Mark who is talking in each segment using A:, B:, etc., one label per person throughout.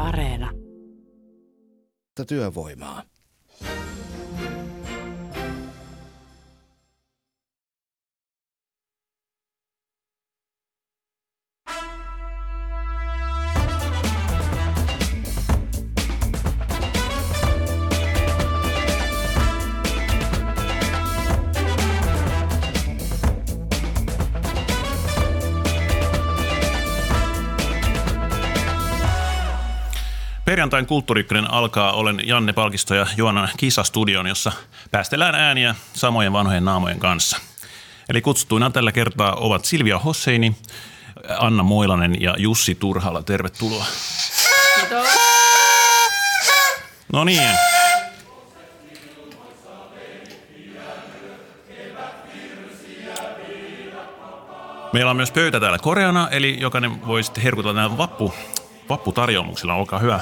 A: Areena.
B: Työvoimaa.
C: Perjantain Kulttuuri-Ykkönen alkaa. Olen Janne Palkisto ja Joana Kisastudion, jossa päästellään ääniä samojen vanhojen naamojen kanssa. Eli kutsuttuina tällä kertaa ovat Silvia Hosseini, Anna Moilanen ja Jussi Turhala. Tervetuloa.
D: Kiitos.
C: No niin. Meillä on myös pöytä täällä koreana, eli jokainen voi sitten herkutella nämä vapputarjoumuksilla. Olkaa hyvä.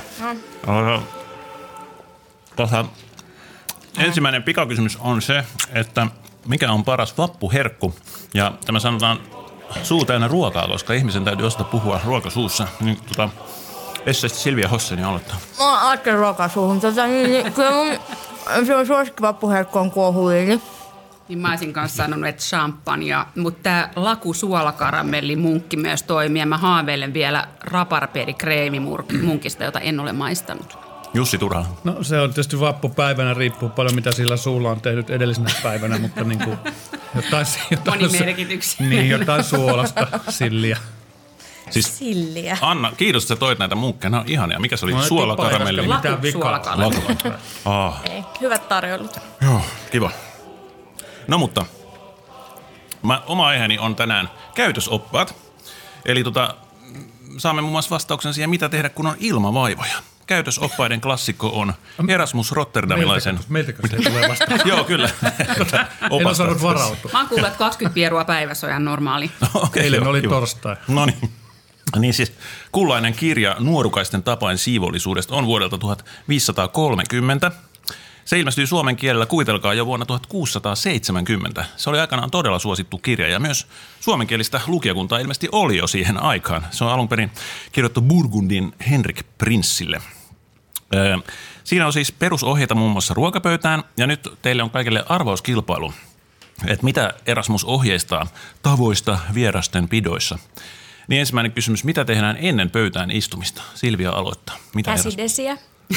C: Ensimmäinen pikakysymys on se, että mikä on paras vappuherkku? Ja tämä sanotaan suu täynnä ruokaa, koska ihmisen täytyy osata puhua ruokasuussa. Niin, Essisti Silvia Hosseini aloittaa.
E: Mä ajattelin ruokasuuhun. Kyllä mun suosikki vappuherkku on kuohuviini.
D: Niin mä olisin kanssa sanonut, että champagne, mutta tämä laku-suolakaramellimunkki myös toimii. Ja mä haaveilen vielä raparperi-kreemimunkista, jota en ole maistanut.
C: Jussi Turhala.
F: No se on tietysti vappupäivänä, riippuu paljon mitä sillä suulla on tehnyt edellisenä päivänä, mutta niin kuin jotain
D: monimerkityksiä.
F: Niin, jotain suolasta silliä.
C: Siis
E: Silliä.
C: Anna, kiitos, että toit näitä munkkeja. Nämä on ihania. Mikä se oli?
F: No,
C: Suolakaramelli.
F: Mitään vikaa.
E: Ei, hyvät tarjoulut.
C: Joo, kiva. No mutta, oma aiheeni on tänään käytösoppaat. Eli saamme muun muassa vastauksen siihen, mitä tehdä, kun on ilmavaivoja. Käytösoppaiden klassikko on Erasmus Rotterdamilaisen.
F: Meiltäkö se tulee vastaan?
C: Joo, kyllä.
F: En osannut varautua.
D: Mä oon kuullut, että 20 pierua päivässä on ihan normaali.
C: Okay,
F: Eilen oli
C: kiva.
F: torstai.
C: No niin. Niin siis kullainen kirja nuorukaisten tapain siivollisuudesta on vuodelta 1530. Se ilmestyi suomen kielellä, kuvitelkaa, jo vuonna 1670. Se oli aikanaan todella suosittu kirja ja myös suomenkielistä lukijakuntaa ilmeisesti oli jo siihen aikaan. Se on alun perin kirjoittu Burgundin Henrik Prinssille. Siinä on siis perusohjeita muun muassa ruokapöytään ja nyt teille on kaikille arvauskilpailu, että mitä Erasmus ohjeistaa tavoista vierasten pidoissa. Niin ensimmäinen kysymys, mitä tehdään ennen pöytään istumista? Silvia aloittaa. Mitä
E: Käsidesiä.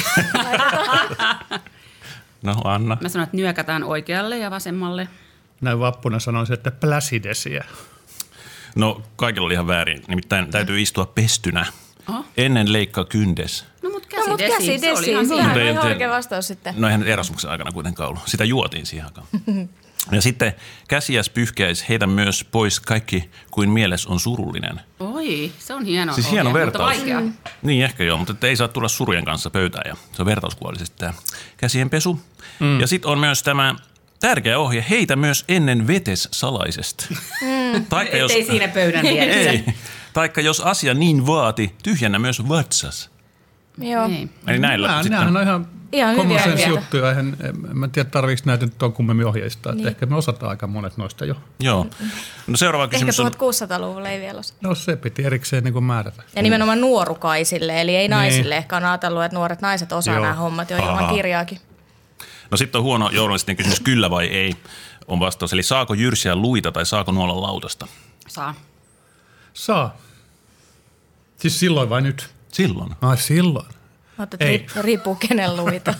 C: No Anna.
D: Mä sanon, että nyökätään oikealle ja vasemmalle.
F: Näin vappuna sanoisin, että pläsidesiä.
C: No kaikilla oli ihan väärin. Nimittäin täytyy istua pestynä. Ennen leikkaa kyndes.
D: No mut
E: No
D: käsidesi, se oli ihan
E: sehän on
C: Mutta
E: ihan
C: ei-
E: oikea vastaus sitten.
C: No eihän nyt Erasmuksen aikana kuitenkaan ollut. Sitä juotiin siihen aikaan. Ja sitten käsiäs pyyhkäis, heitä myös pois kaikki kuin mieles on surullinen.
D: Oi, se on hieno.
C: Siis hieno
D: ohje,
C: vertaus.
D: Mutta vaikea.
C: Niin ehkä joo, mutta ei saa tulla surujen kanssa pöytään. Ja se on vertauskuolisesti tämä käsien pesu. Ja sitten on myös tämä tärkeä ohje, heitä myös ennen vetes salaisesti. Taikka jos,
D: Ei siinä pöydän vieressä.
C: ei. Taikka jos asia niin vaati, tyhjennä myös vatsas.
E: Joo.
D: Ei.
C: Eli näillä
F: Nämähän on ihan
E: Ihan
F: common
E: hyviä
F: sense
E: ohjeita.
F: juttuja. En mä tiedä, tarviiko näitä nyt on kummemmin ohjeistaa. Niin. Ehkä me osataan aika monet noista jo.
C: Joo. No seuraava
E: Ehkä
C: kysymys on...
E: 1600-luvulla ei vielä osaa.
F: No se piti erikseen niin kuin määrätä.
E: Ja nimenomaan nuorukaisille, eli ei naisille. Ehkä on ajatellut, että nuoret naiset osaa
F: Joo.
E: nämä hommat jo ilman kirjaakin.
C: No sitten on huono journalistinen kysymys, kyllä vai ei, on vastaus. Eli saako jyrsiä luita tai saako nuolla lautasta?
D: Saa.
F: Saa. Siis silloin vai nyt?
C: Silloin.
F: Ai silloin. Ei.
E: Riippuu kenen luita.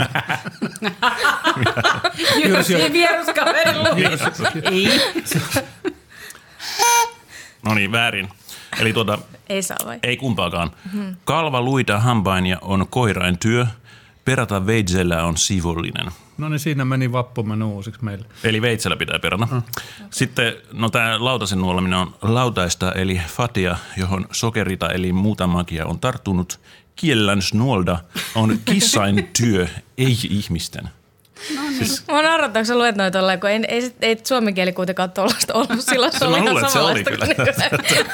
D: Jyrsi vieruskaverin luita. Ei.
C: No niin, väärin. Eli
E: Ei saa vai?
C: ei kumpaakaan. Kalva luita hampainia on koirain työ, perata veitsellä on sivollinen.
F: No niin, siinä meni vappumme uusiksi meille.
C: Eli veitsellä pitää perata. Sitten, no tämä lautasen nuoleminen on lautaista, eli fatia, johon sokerita eli muuta magia on tarttunut. Kiellans nuolda on kissain työ, ei ihmisten.
E: Mä narrattaa, kun sä luet noita tolleen, kun ei suomen kieli kuitenkaan tuollaista ollut silloin. Se oli
C: Mä luulen,
E: ihan
C: että se oli
E: samanlaista.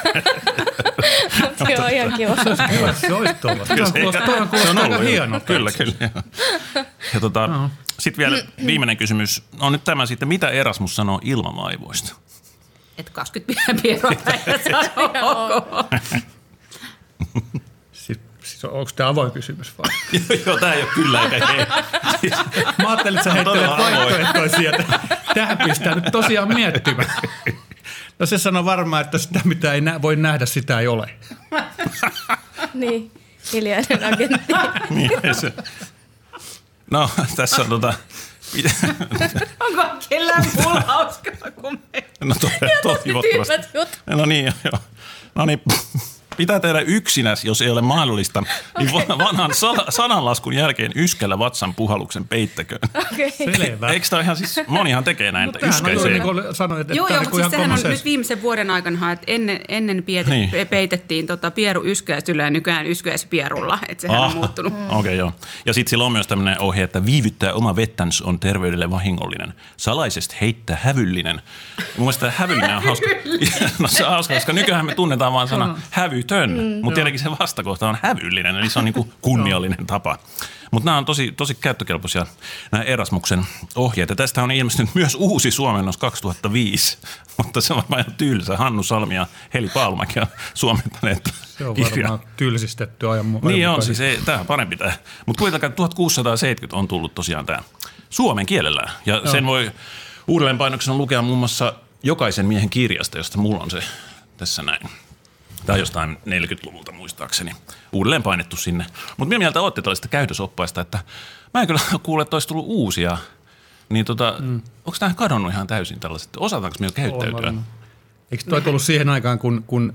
E: Mutta se on ihan kiva.
F: Hyvä, se olisi tuollaista. Toi on kuulostaa aika hieno.
C: Kyllä. Ja sitten vielä viimeinen kysymys on nyt tämä sitten, mitä Erasmus sanoo ilmavaivoista?
D: Että 20 pierua päivässä on ok.
F: Siis Siis onko tämä avoin kysymys vai?
C: Joo, tämä ei ole kyllä eikä ei.
F: Mä ajattelin, että sä heittelet vaihtoehtoisia. Tähän pistää nyt tosiaan miettimään. No se sanoo varmaan, että sitä mitä ei voi nähdä, sitä ei ole.
E: Niin, hiljainen agentti.
C: Niin, se. No, tässä on
D: Onko kellään mulla hauskaa kuin me?
C: No toivottavasti. No niin, joo. No niin, pitää tehdä yksinäs, jos ei ole mahdollista, niin vanhan sananlaskun jälkeen yskällä vatsan puhalluksen peittäköön.
E: Okay.
F: Selvä.
C: Eikö tämä ihan siis, monihan tekee näin, että
F: Tämähän on
C: yskäisee.
F: niin kuin sanoit, että
D: Joo,
F: tämä on
D: mutta
F: ihan
D: siis sehän on
F: common
D: nyt
F: sense.
D: viimeisen vuoden aikana, että ennen peitettiin pieru yskäisyllä ja nykyään yskäispierulla, että sehän on muuttunut.
C: Okei, joo. Ja sitten sillä on myös tämmöinen ohje, että viivyttää oma vettäns on terveydelle vahingollinen. Salaisesti heittää hävyllinen. Mun mielestä tämä hävyllinen on hauska. No se on hauska, koska nykyään me tunnetaan vaan sana hävytön, mutta tietenkin se vastakohta on hävyllinen, eli se on niinku kunniallinen tapa. Mutta nämä on tosi käyttökelpoisia, nämä Erasmuksen ohjeet. Ja tästä on ilmestynyt myös uusi suomennos 2005, mutta se on varmaan ihan tylsä. Hannu Salmi ja Heli Paalmäki on suomentaneet
F: Se on
C: kirjaa.
F: varmaan tylsistetty ajan
C: Niin on, siis tämä on parempi tämä. Mutta kuitenkaan 1670 on tullut tosiaan tämä suomen kielellä. Ja sen voi uudelleenpainoksena lukea muun muassa Jokaisen miehen kirjasta, josta mulla on se tässä näin. Tämä on jostain 40-luvulta muistaakseni. Uudelleen painettu sinne. Mutta minä mieltä olette tällaista käytösoppaista, että mä en kyllä kuule, että olisi tullut uusia. Niin onko tämä kadonnut ihan täysin tällaiset? Osataanko me jo käyttäytyä?
F: Eikö toi tullut siihen aikaan, kun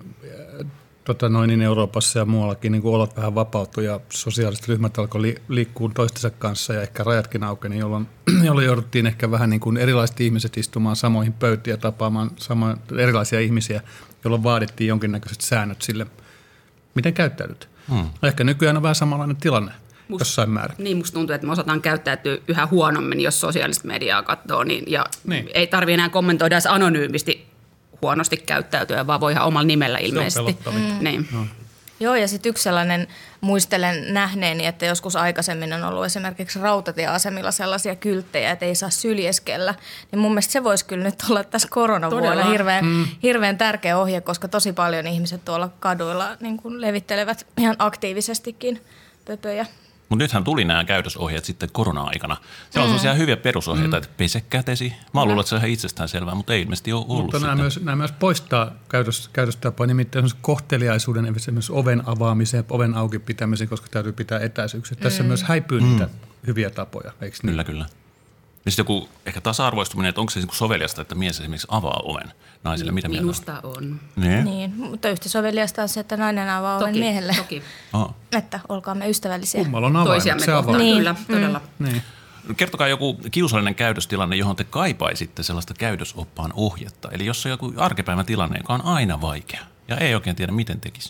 F: Euroopassa ja muuallakin niin olot vähän vapautui ja sosiaaliset ryhmät alkoi liikkua toistensa kanssa ja ehkä rajatkin aukeni, jolloin jouduttiin ehkä vähän niin kuin erilaiset ihmiset istumaan samoihin pöytiin ja tapaamaan erilaisia ihmisiä, jolloin vaadittiin jonkinnäköiset säännöt sille, miten käyttäydyt. Ehkä nykyään on vähän samanlainen tilanne jossain määrin.
D: Niin, musta tuntuu, että me osataan käyttäytyä yhä huonommin, jos sosiaalista mediaa katsoo, niin ei tarvitse enää kommentoida edes anonyymisti huonosti käyttäytyä, vaan voi ihan omalla nimellä ilmeisesti. Niin.
E: Joo, ja sitten yksi sellainen, muistelen nähneeni, että joskus aikaisemmin on ollut esimerkiksi rautatieasemilla sellaisia kylttejä, että ei saa syljeskellä. Niin mun mielestä se voisi kyllä nyt olla tässä koronavuonna hirveän tärkeä ohje, koska tosi paljon ihmiset tuolla kaduilla niin kuin levittelevät ihan aktiivisestikin pöpöjä.
C: Mutta nythän tuli nämä käytösohjeet sitten korona-aikana. Siellä on sellaisia hyviä perusohjeita, että pese kätesi. Mä luulen, että se on ihan itsestäänselvää, mutta ei ilmeisesti ole ollut.
F: Mutta nämä myös poistaa käytöstapoja, nimittäin kohteliaisuuden, esimerkiksi oven avaamiseen, oven auki pitämiseen, koska täytyy pitää etäisyyksiä. Tässä myös häipyy niitä hyviä tapoja, eikö niin?
C: Kyllä. Ja sitten joku ehkä tasa-arvoistuminen, että onko se soveliasta, että mies esimerkiksi avaa oven naisille? Mitä mieltä
D: Minusta on.
E: Niin, mutta yhtä soveliasta on se, että nainen avaa oven miehelle.
D: Toki.
E: Että olkaamme ystävällisiä.
F: Kummalla on avaimet, se avaa.
D: Niin. Kyllä, todella.
F: Niin.
C: Kertokaa joku kiusallinen käytöstilanne, johon te kaipaisitte sellaista käytösoppaan ohjetta. Eli jos on joku arkipäivän tilanne, joka on aina vaikea ja ei oikein tiedä, miten tekisi.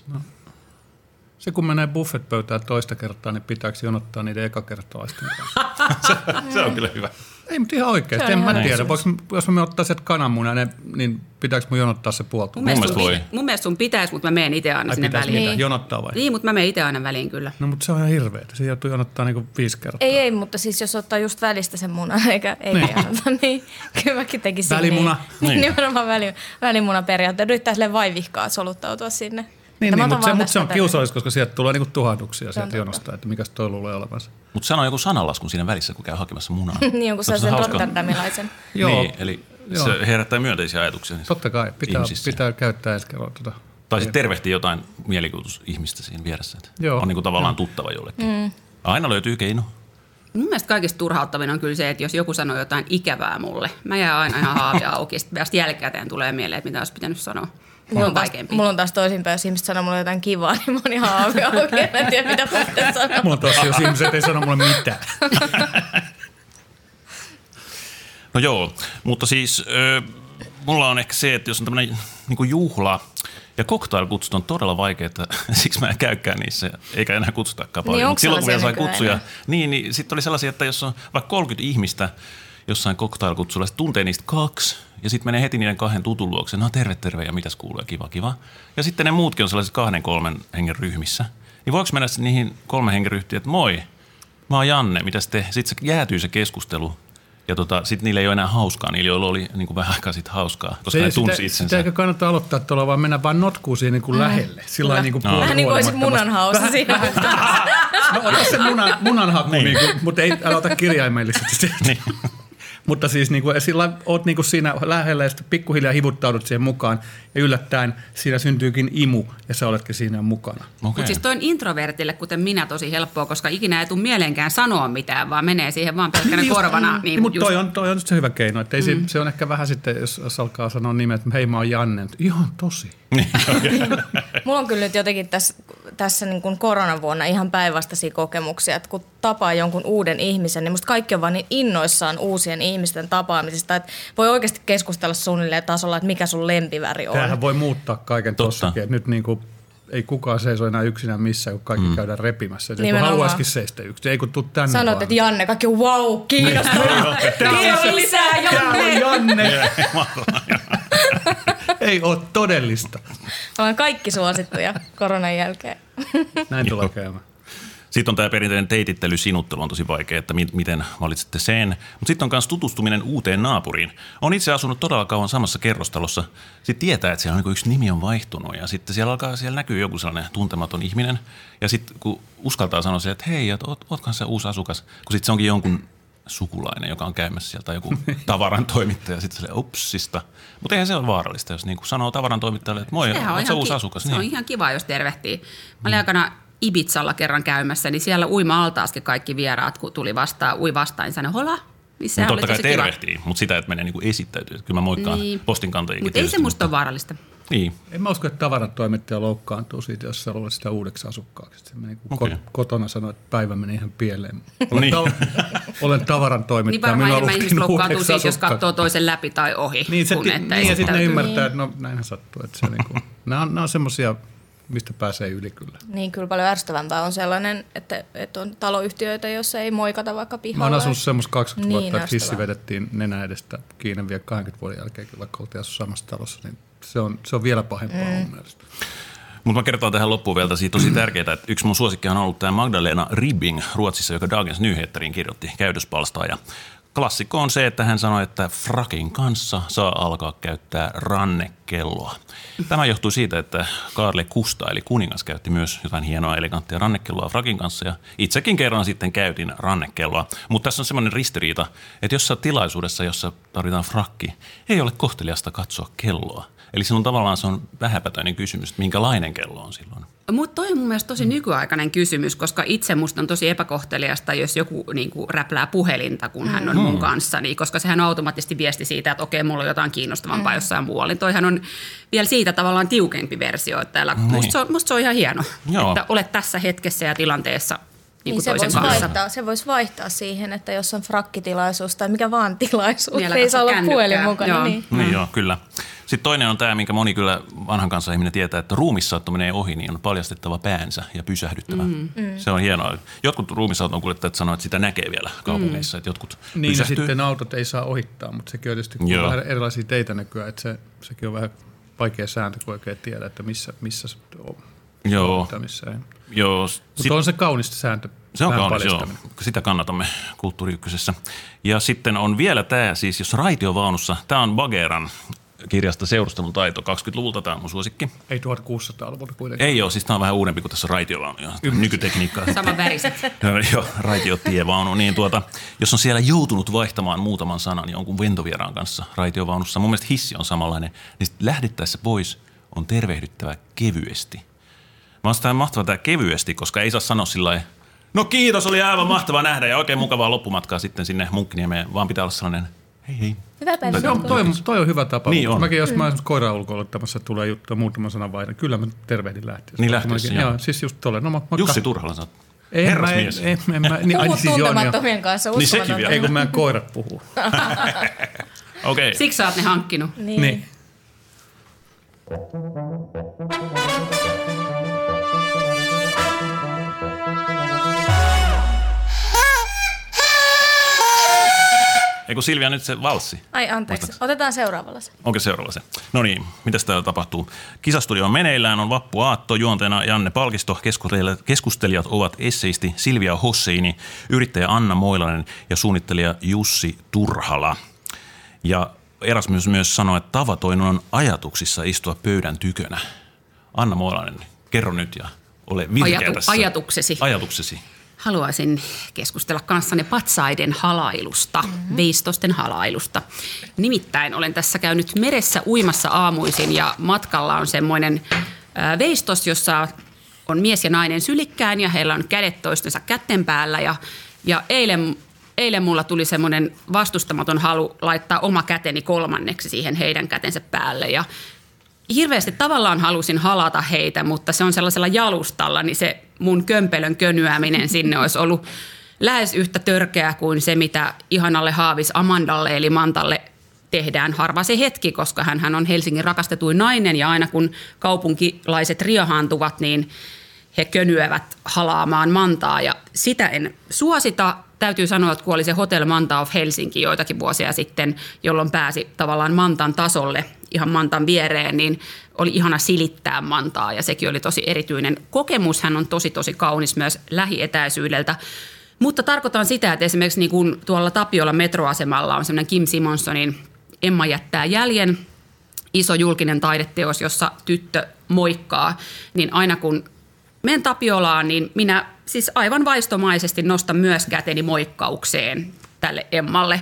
F: Se kun menee buffetpöytään toista kertaa, niin pitääkö jonottaa niiden ekakertalaisten kanssa?
C: Se on kyllä hyvä.
F: Ei, mutta ihan oikeasti. En mä tiedä. Jos mä ottaa sieltä kananmunan, niin pitääkö mun jonottaa se puoli tuntia?
D: Mun mielestä sun pitäisi, mutta mä menen itse aina sinne väliin.
F: Niin. Jonottaa vai?
D: Niin, mutta mä menen itse aina väliin kyllä.
F: No, mutta se on ihan hirveetä. Se joutuu jonottaa niinku 5 kertaa.
E: Ei, mutta siis jos ottaa just välistä sen munan, eikä jonota, niin kyllä mäkin tekisin
F: välimuna.
E: Niin. Nimenomaan välimuna periaatteessa. Yrittää silleen vaivihkaa soluttautua sinne.
F: Niin, mutta se on kiusallista, koska sieltä tulee niinku tuhahduksia sieltä jonosta, että mikäs toi luulee olevansa.
C: Mutta sano joku sananlaskun siinä välissä, kun käy hakemassa munaa.
E: Niin, jonkun sellaisen rotterdamilaisen.
C: Joo. Niin, eli se herättää myönteisiä ajatuksia.
F: Totta kai, pitää käyttää ensi kerralla
C: Tai sitten tervehtii jotain mielikuvitusihmistä siinä vieressä. On niinku tavallaan tuttava jollekin. Aina löytyy keino.
D: Mun mielestä kaikista turhauttavin on kyllä se, että jos joku sanoo jotain ikävää mulle, mä jään aina ihan haavia auki. Sitten vasta jälkikäteen tulee mieleen, että mitä olisi pitänyt sanoa.
E: Mulla on taas toisinpäin, jos ihmiset sanoo mulle jotain kivaa, niin mä oon ihan haavia auki. En tiedä, mitä mä pitäisi sanoa.
F: Mulla on taas, jos ihmiset ei sano mulle mitään.
C: No joo, mutta siis mulla on ehkä se, että jos on tämmöinen niinku juhla ja cocktailkutsut on todella vaikeita, siksi mä en käykään niissä, eikä enää kutsutakaan paljon.
E: Niin,
C: mutta silloin kun vielä sai kutsuja, niin sitten oli sellaisia, että jos on vaikka 30 ihmistä jossain cocktailkutsulla, sitten tuntee niistä 2 ja sitten menee heti niiden 2 tutun luokse. No terve ja mitäs kuuluu ja kiva. Ja sitten ne muutkin on sellaisissa 2-3 hengen ryhmissä. Niin voiko mennä niihin 3 hengen ryhtiin, että moi, mä oon Janne, mitäs te? Sitten se jäätyy se keskustelu. Ja sitten niillä ei ole enää hauskaa, niillä joilla oli niin kuin vähän aikaa sitten hauskaa, koska ne tunsi itsensä.
F: Sitä eikä kannata aloittaa tuolla, vaan mennä vaan notkuun siihen niin kuin lähelle. Sillä niin kuin
E: vähän niin kuin olisi munanhaussa siinä.
F: No ota se munanhaku, niin mutta ei aloita kirjaimellisesti. Niin. Mutta siis niin kuin, sillä olet niin kuin siinä lähellä ja sitten pikkuhiljaa hivuttaudut siihen mukaan ja yllättäen siinä syntyykin imu ja sä oletkin siinä mukana.
C: Okay.
D: Mutta siis toi on introvertille, kuten minä, tosi helppoa, koska ikinä ei tule mieleenkään sanoa mitään, vaan menee siihen vaan pelkkänä korvana.
F: Niin, mutta toi on se hyvä keino. Että se on ehkä vähän sitten, jos alkaa sanoa nimet, että hei mä oon Janne. Ihan tosi.
E: Mulla on kyllä nyt jotenkin tässä niin kuin koronavuonna ihan päinvastaisia kokemuksia, että kun tapaa jonkun uuden ihmisen, niin musta kaikki on vaan niin innoissaan uusien ihmisten tapaamisesta, että voi oikeasti keskustella suunnilleen tasolla, että mikä sun lempiväri on.
F: Tämähän voi muuttaa kaiken tossakin, että nyt niin kuin ei kukaan seiso enää yksinään missään, kun kaikki käydään repimässä. Joku haluaisikin seistä yksin, ei kun tuu tänne.
E: Sanot, että Janne, kaikki on wow, kiinnostavaa. Tiedon lisää, Janne.
F: Ei ole todellista.
E: Ollaan kaikki suosittuja koronan jälkeen.
F: Näin tulee käymään.
C: Sitten on tämä perinteinen teitittely, sinuttelu on tosi vaikea, että miten valitsette sen. Mutta sitten on myös tutustuminen uuteen naapuriin. On itse asunut todella kauan samassa kerrostalossa. Sitten tietää, että siellä on yksi nimi on vaihtunut ja sitten siellä näkyy joku sellainen tuntematon ihminen. Ja sitten kun uskaltaa sanoa se, että hei, ootkohan sä uusi asukas, kun sitten se onkin jonkun sukulainen, joka on käymässä sieltä joku tavarantoimittaja. Sitten se upsista. Mutta eihän se ole vaarallista, jos niin sanoo tavarantoimittajalle, että moi, ootko sä uusi asukas?
D: Se on ihan kiva, jos tervehtii. Mä olin aikana Ibizalla kerran käymässä, niin siellä uima-altaaskin kaikki vieraat, kun tuli ui vastaan, niin sanoi, hola, missä oli
C: totta kai tervehtii, mutta sitä, että menee niin esittäytyy. Kyllä mä moikkaan postinkantajia.
D: Mutta ei se musta ole vaarallista.
C: Niin.
F: En mä usko, että tavarantoimittaja loukkaantuu siitä, jos sä luulet sitä uudeksi asukkaaksi. Se meni, kotona sanoi, että päivä meni ihan pieleen. Olen tavarantoimittaja.
D: Niin varmaan enemmän ihmiset loukkaantuu siis, jos katsoo toisen läpi tai ohi.
F: Niin, ja sitten ne ymmärtää, että no näinhän sattuu. Että se niinku, nämä on semmoisia, mistä pääsee yli kyllä.
E: Niin, kyllä paljon ärsyttävämpää on sellainen, että on taloyhtiöitä, joissa ei moikata vaikka pihalla.
F: Mä oon asunut semmoista 20 vuotta, että hissi vedettiin nenä edestä kiinni vielä 20 vuoden jälkeen, vaikka oltiin asunut samassa talossa, niin se on vielä pahempaa mun mielestä.
C: Mutta mä kertaan tähän loppuun vielä tosi tärkeää, että yksi mun suosikki on ollut tämä Magdalena Ribbing Ruotsissa, joka Dagens Nyheteriin kirjoitti käytöspalstaa. Ja klassikko on se, että hän sanoi, että frakin kanssa saa alkaa käyttää rannekelloa. Tämä johtuu siitä, että Kaarle Kusta eli kuningas käytti myös jotain hienoa eleganttia rannekelloa frakin kanssa ja itsekin kerran sitten käytin rannekelloa. Mutta tässä on semmoinen ristiriita, että jos sä oot tilaisuudessa, jossa tarvitaan frakki, ei ole kohteliasta katsoa kelloa. Eli silloin tavallaan se on vähäpätöinen kysymys, että minkälainen kello on silloin.
D: Mutta toi on mun mielestä tosi nykyaikainen kysymys, koska itse musta on tosi epäkohteliasta, jos joku niinku räplää puhelinta, kun hän on mun kanssa, niin, koska sehän on automaattisesti viesti siitä, että okei, mulla on jotain kiinnostavampaa jossain muualla. Niin toihan on vielä siitä tavallaan tiukempi versio, että musta se on ihan hieno, että olet tässä hetkessä ja tilanteessa. Niin
E: se voisi vaihtaa siihen, että jos on frakkitilaisuus tai mikä vaan tilaisuus, ei saa olla puhelin mukana.
C: Joo. Niin, joo, kyllä. Sitten toinen on tämä, minkä moni kyllä vanhan kanssa ihminen tietää, että ruumissaatto menee ohi, niin on paljastettava päänsä ja pysähdyttävä. Se on hienoa. Jotkut ruumisauton kuljettajat sanoo, että sitä näkee vielä kaupungeissa, että jotkut
F: niin
C: pysähtyy.
F: Ja sitten autot ei saa ohittaa, mutta sekin on tietysti vähän erilaisia teitä nykyään, että sekin on vähän vaikea sääntö, kun oikein tiedä, että missä se on.
C: Joo. Joo.
F: Mutta on se kaunista sääntö.
C: Se on kaunis, joo. Sitä kannatamme Kulttuuri Ykkösessä. Ja sitten on vielä tämä, siis jos raitiovaunussa, tämä on Bageran kirjasta Seurustelun taito 20-luvulta, tämä on mun suosikki.
F: Ei 1600-luvulta kuitenkaan.
C: Ei ole, siis tämä on vähän uudempi kuin tässä raitiovaunu. Nykytekniikkaa.
D: Sama väriset.
C: Joo, raitiotievaunu. Niin jos on siellä joutunut vaihtamaan muutaman sanan jonkun ventovieraan kanssa raitiovaunussa, mun mielestä hissi on samanlainen, niin lähdettäessä pois on tervehdyttävä kevyesti. Mä oon mahtava tämä kevyesti, koska ei saa sanoa sillä lailla, no kiitos, oli aivan mahtava nähdä ja oikein mukavaa loppumatkaa sitten sinne Munkkiniemeen, vaan pitää olla sellainen hei.
E: Hyvä päivä.
F: Toi on hyvä tapa.
C: Niin on.
F: Mäkin, jos mä esimerkiksi koiran ulkoiluttamassa tulee juttua muutaman sanan vaihda, kyllä mä tervehdin lähtiessä.
C: Niin lähtiessä,
F: joo. Siis just tolleen. No,
C: Jussi Turhala sä oot herrasmies.
E: Puhut tuntemattomien kanssa uskomaton.
C: Niin sekin
F: ei kun meidän koirat puhuu.
C: Okei.
D: Siksi sä oot ne hankkinut.
E: Niin.
C: Eikö Silvia nyt se valssi?
E: Ai anteeksi, otetaan seuraavalla se.
C: Onko seuraava se? No niin, mitäs täällä tapahtuu? Kisastudio on meneillään, on vappuaatto, juonteena Janne Palkisto, keskustelijat ovat esseisti Silvia Hosseini, yrittäjä Anna Moilanen ja suunnittelija Jussi Turhala. Ja Erasmus myös sanoi, että tavatoin on ajatuksissa istua pöydän tykönä. Anna Moilanen, kerro nyt ja ole virkeä tässä. Ajatuksesi.
D: Haluaisin keskustella kanssanne patsaiden halailusta, veistosten halailusta. Nimittäin olen tässä käynyt meressä uimassa aamuisin ja matkalla on semmoinen veistos, jossa on mies ja nainen sylikkään ja heillä on kädet toistensa kätten päällä. Ja eilen mulla tuli semmoinen vastustamaton halu laittaa oma käteni kolmanneksi siihen heidän kätensä päälle ja hirveästi tavallaan halusin halata heitä, mutta se on sellaisella jalustalla, niin se mun kömpelön könyäminen sinne olisi ollut lähes yhtä törkeää kuin se, mitä ihanalle Haavis Amandalle eli Mantalle tehdään harva se hetki, koska hän on Helsingin rakastetuin nainen ja aina kun kaupunkilaiset riehaantuvat, niin he könyävät halaamaan Mantaa ja sitä en suosita. Täytyy sanoa, että kun oli se Hotel Manta of Helsinki joitakin vuosia sitten, jolloin pääsi tavallaan Mantan tasolle, ihan Mantan viereen, niin oli ihana silittää Mantaa ja sekin oli tosi erityinen kokemus. Hän on tosi kaunis myös lähietäisyydeltä. Mutta tarkoitan sitä, että esimerkiksi niin kuin tuolla Tapiolan metroasemalla on semmoinen Kim Simonsonin Emma jättää jäljen, iso julkinen taideteos, jossa tyttö moikkaa, niin aina kun menen Tapiolaan, niin minä siis aivan vaistomaisesti nostan myös käteni moikkaukseen tälle Emmalle.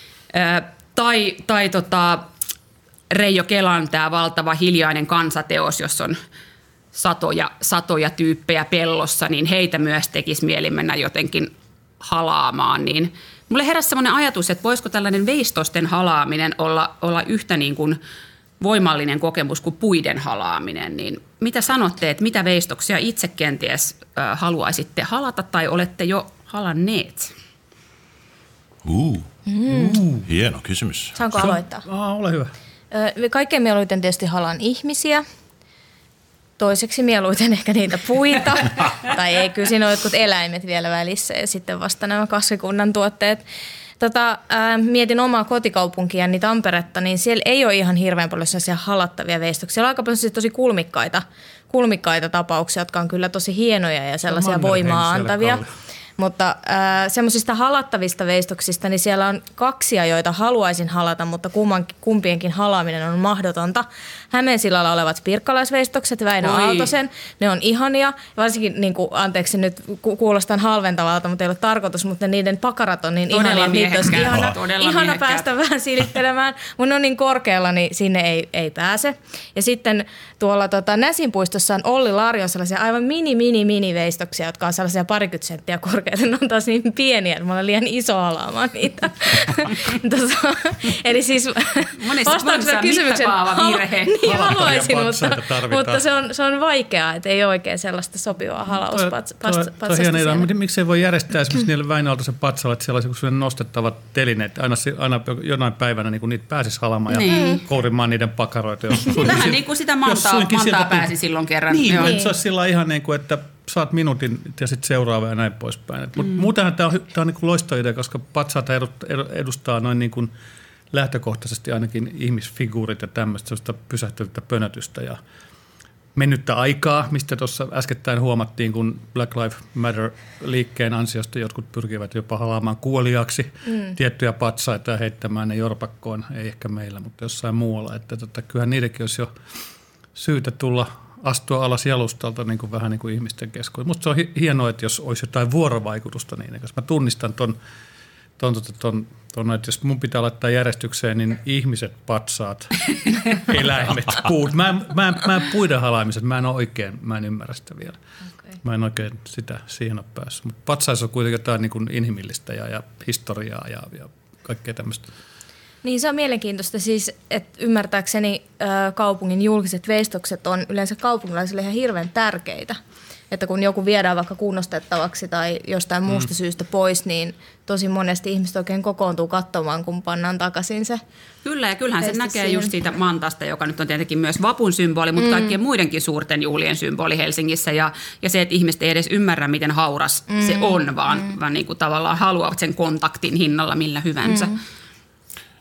D: Tai Reijo Kelan tämä valtava hiljainen kansateos, jossa on satoja tyyppejä pellossa, niin heitä myös tekisi mieli mennä jotenkin halaamaan. Niin mulle heräsi sellainen ajatus, että voisiko tällainen veistosten halaaminen olla yhtä niin kuin voimallinen kokemus kuin puiden halaaminen, niin mitä sanotte, että mitä veistoksia itse kenties haluaisitte halata tai olette jo halanneet?
C: Hieno kysymys.
E: Saanko aloittaa?
F: Ole hyvä.
E: Kaikkein mieluiten tietysti halaan ihmisiä. Toiseksi mieluiten ehkä niitä puita. Tai ei, kyllä siinä on jotkut eläimet vielä välissä ja sitten vasta nämä kasvikunnan tuotteet. Mietin omaa kotikaupunkiani Tamperetta, niin siellä ei ole ihan hirveän paljon sellaisia halattavia veistoksia. Siellä on aika paljon siis tosi kulmikkaita tapauksia, jotka on kyllä tosi hienoja ja sellaisia voimaa antavia. Mutta semmoisista halattavista veistoksista, niin siellä on kaksia, joita haluaisin halata, mutta kumpienkin halaaminen on mahdotonta. Hämeensillalla olevat pirkkalaisveistokset, Väinö Aaltosen, ne on ihania. Varsinkin, niin kuin, anteeksi nyt kuulostan halventavalta, mutta ei ole tarkoitus, mutta niiden pakarat on niin ihania, että niitä olisi ihana päästä vähän silittelemään. Mutta ne on niin korkealla, niin sinne ei pääse. Ja sitten tuolla Näsinpuistossa on Olli Larjon sellaisia aivan mini veistoksia, jotka on sellaisia 20 senttiä korkeita. Ne on taas niin pieniä, että mä olen liian iso halaamaan niitä. Eli siis vastauksena kysymyksen niin haluaisin, mutta se on vaikeaa, että ei ole oikein sellaista sopivaa halauspatsastusta.
F: Miksi ei voi järjestää esimerkiksi niille Väinö Aaltosen patsalle, että siellä olisi nostettavat telineet. Aina jonain päivänä niin niitä pääsisi halaamaan ja kourimaan niiden pakaroita.
D: Vähän niin kuin sitä Mantaa pääsi silloin kerran.
F: Niin, se olisi sillä ihan niin kuin, että saat minuutin ja sitten seuraava ja näin poispäin. Mutta muutenhan tämä on niin kuin loistava idea, koska patsaata edustaa noin niin kuin lähtökohtaisesti ainakin ihmisfiguurit ja tämmöistä sellaista pysähtynyttä pönötystä ja mennyttä aikaa, mistä tuossa äskettäin huomattiin, kun Black Lives Matter-liikkeen ansiosta jotkut pyrkivät jopa halaamaan kuoliaksi tiettyjä patsaita ja heittämään ne jorpakkoon, ei ehkä meillä, mutta jossain muualla. Että kyllähän niidenkin olisi jo syytä astua alas jalustalta niin kuin vähän niin kuin ihmisten keskuudessa. Musta se on hienoa, että jos olisi jotain vuorovaikutusta niin, koska mä tunnistan ton, että jos mun pitää laittaa järjestykseen, niin ihmiset, patsaat, eläimet, puut. Mä en puiden halaamiset, mä en ymmärrä sitä vielä. Okay. Mä en oikein siihen ole päässyt. Mutta patsaissa on kuitenkin jotain niin kuin inhimillistä ja historiaa ja kaikkea tämmöistä.
E: Niin se on mielenkiintoista siis, että ymmärtääkseni kaupungin julkiset veistokset on yleensä kaupunkilaisille ihan hirveän tärkeitä. Että kun joku viedään vaikka kunnostettavaksi tai jostain muusta syystä pois, niin tosi monesti ihmiset oikein kokoontuu katsomaan, kun pannaan takaisin se.
D: Kyllä, ja kyllähän se näkee just siitä Mantasta, joka nyt on tietenkin myös vapun symboli, mutta kaikkien muidenkin suurten juhlien symboli Helsingissä. Ja se, että ihmiset ei edes ymmärrä, miten hauras se on, vaan niin kuin tavallaan haluavat sen kontaktin hinnalla millä hyvänsä.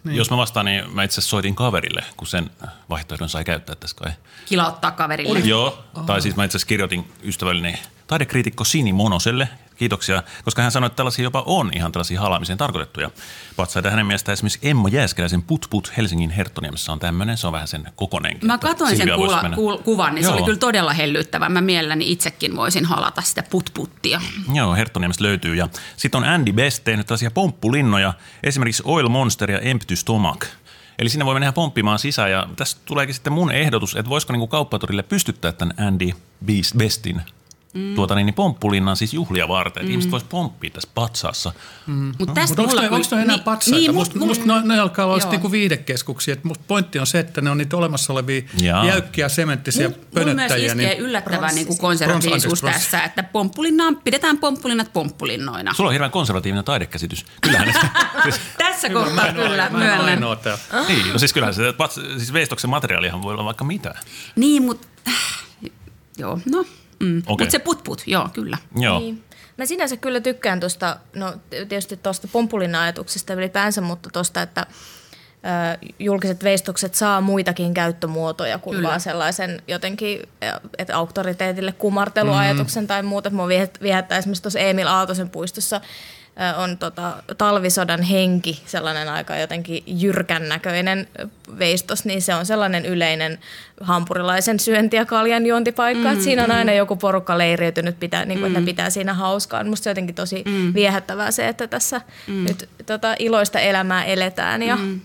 C: Jos mä vastaan, niin mä itse asiassa soitin kaverille, kun sen vaihtoehdon sai käyttää tässä kai.
D: Kilauttaa kaverille.
C: Joo, tai siis mä itse asiassa kirjoitin ystävälleni taidekriitikko Sini Monoselle. Kiitoksia, koska hän sanoi, että tällaisia jopa on ihan tällaisia halaamiseen tarkoitettuja patsaita. Hänen mielestään esimerkiksi Emma Jääskeläisen Put Helsingin Herttoniemessä on tämmöinen, se on vähän sen kokonenkin.
D: Mä katsoin sen kuvan, niin se oli kyllä todella hellyttävä. Mä mielelläni itsekin voisin halata sitä putputtia.
C: Joo, Herttoniemestä löytyy. Ja sitten on Andy Best tehnyt tällaisia pomppulinnoja, esimerkiksi Oil Monster ja Empty Stomach. Eli sinne voi mennä pomppimaan sisään ja tästä tuleekin sitten mun ehdotus, että voisiko niinku kauppatorille pystyttää tämän Andy Bestin pomppulinnan siis juhlia varten, että ihmiset vois pomppia tässä patsaassa.
F: Mutta onko ne enää patsaita? Niin, musta ne alkaa olla niinku viihdekeskuksia. Musta pointti on se, että ne on niitä olemassa olevia jäykkiä sementtisiä pönöttäjiä.
D: Mulla myös iskee yllättävän niin konservatiivisuus tässä, että pidetään pomppulinnat pomppulinnoina.
C: Sulla on hirveän konservatiivinen taidekäsitys. Kyllähän
D: tässä kohtaa kyllä myönnän.
C: Niin, no siis kyllähän se, siis veistoksen materiaalihan voi olla vaikka mitä.
D: Niin, mutta joo, no.
C: Okay.
D: Mutta se put, joo, kyllä.
C: Joo.
E: Niin. Mä sinänsä kyllä tykkään tuosta, no tietysti tuosta pomppulinna-ajatuksesta ylipäänsä, mutta tuosta, että julkiset veistokset saa muitakin käyttömuotoja kuin kyllä. vaan sellaisen jotenkin, että auktoriteetille kumarteluajatuksen tai muuta. Mua viehättää esimerkiksi tuossa Emil Aaltosen puistossa on talvisodan henki, sellainen aika jotenkin jyrkän näköinen veistos, niin se on sellainen yleinen hampurilaisen syönti- ja kaljan juontipaikka, että siinä on aina joku porukka leiriytynyt, niin kuin, että ne pitää siinä hauskaa. Musta se on jotenkin tosi viehättävää se, että tässä nyt iloista elämää eletään.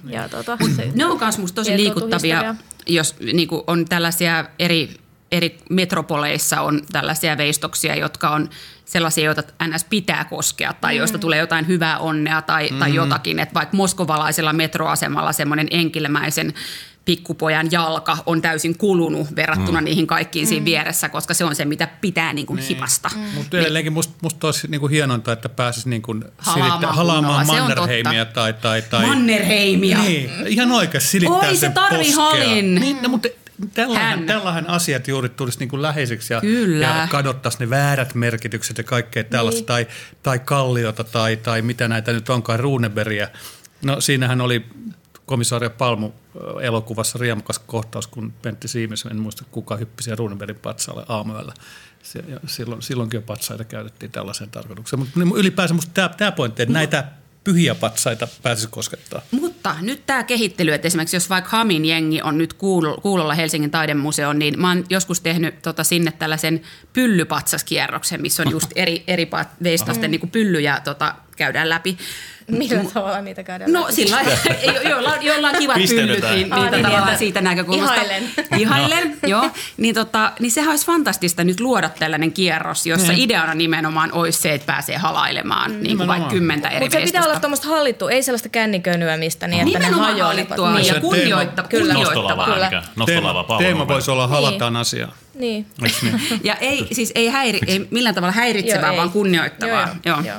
D: Ne on myös musta tosi liikuttavia, jos niin kuin on tällaisia eri metropoleissa on tällaisia veistoksia, jotka on sellaisia, joita NS pitää koskea tai joista tulee jotain hyvää onnea tai jotakin. Että vaikka moskovalaisella metroasemalla semmoinen enkilemäisen pikkupojan jalka on täysin kulunut verrattuna niihin kaikkiin siinä vieressä, koska se on se, mitä pitää niin kuin hipasta.
F: Mutta edelleenkin musta olisi niin kuin hienointa, että pääsisi niin kuin halaamaan Mannerheimia tai
D: Mannerheimia!
F: Niin, ihan oikeasti silittää sen
D: se Tarvi Halin!
F: Niin, no, mutta tällainen asiat juuri tulisi niin kuin läheiseksi ja kadottaisi ne väärät merkitykset ja kaikkea tällaista, tai Kalliota tai mitä näitä nyt onkaan, Runebergia. No siinähän oli komisario Palmu elokuvassa riemukas kohtaus, kun Pentti Siimes, en muista kuka hyppi siellä Runebergin patsaalle aamuyöllä. Silloinkin jo patsaita käytettiin tällaiseen tarkoitukseen. Mutta ylipäänsä musta tämä pointti, että näitä pyhiä patsaita pääsisi koskettaa.
D: Mutta nyt tämä kehittely, että esimerkiksi jos vaikka Hamin jengi on nyt kuulolla Helsingin taidemuseon, niin mä oon joskus tehnyt sinne tällaisen pyllypatsaskierroksen, missä on just eri veistosten niin kuin pyllyjä käydään läpi.
E: Millä tavalla niitä käydään läpi?
D: No sillä joilla on kivat pyllyt, niin tavallaan siitä näkökulmasta. Ihailen, joo. Niin sehän olisi fantastista nyt luoda tällainen kierros, jossa ideana nimenomaan olisi se, että pääsee halailemaan niin kuin vaikka 10 eri veistosta.
E: Mutta se pitää olla tuommoista hallittua, ei sellaista kännikönyämistä niin, että
D: nimenomaan
E: ne hajoaa.
D: Hallittua ja kunnioittavaa.
C: Nostolava
F: teema voisi olla halataan asiaa.
E: Niin.
D: Ja ei millään tavalla häiritsevää, vaan kunnioittavaa.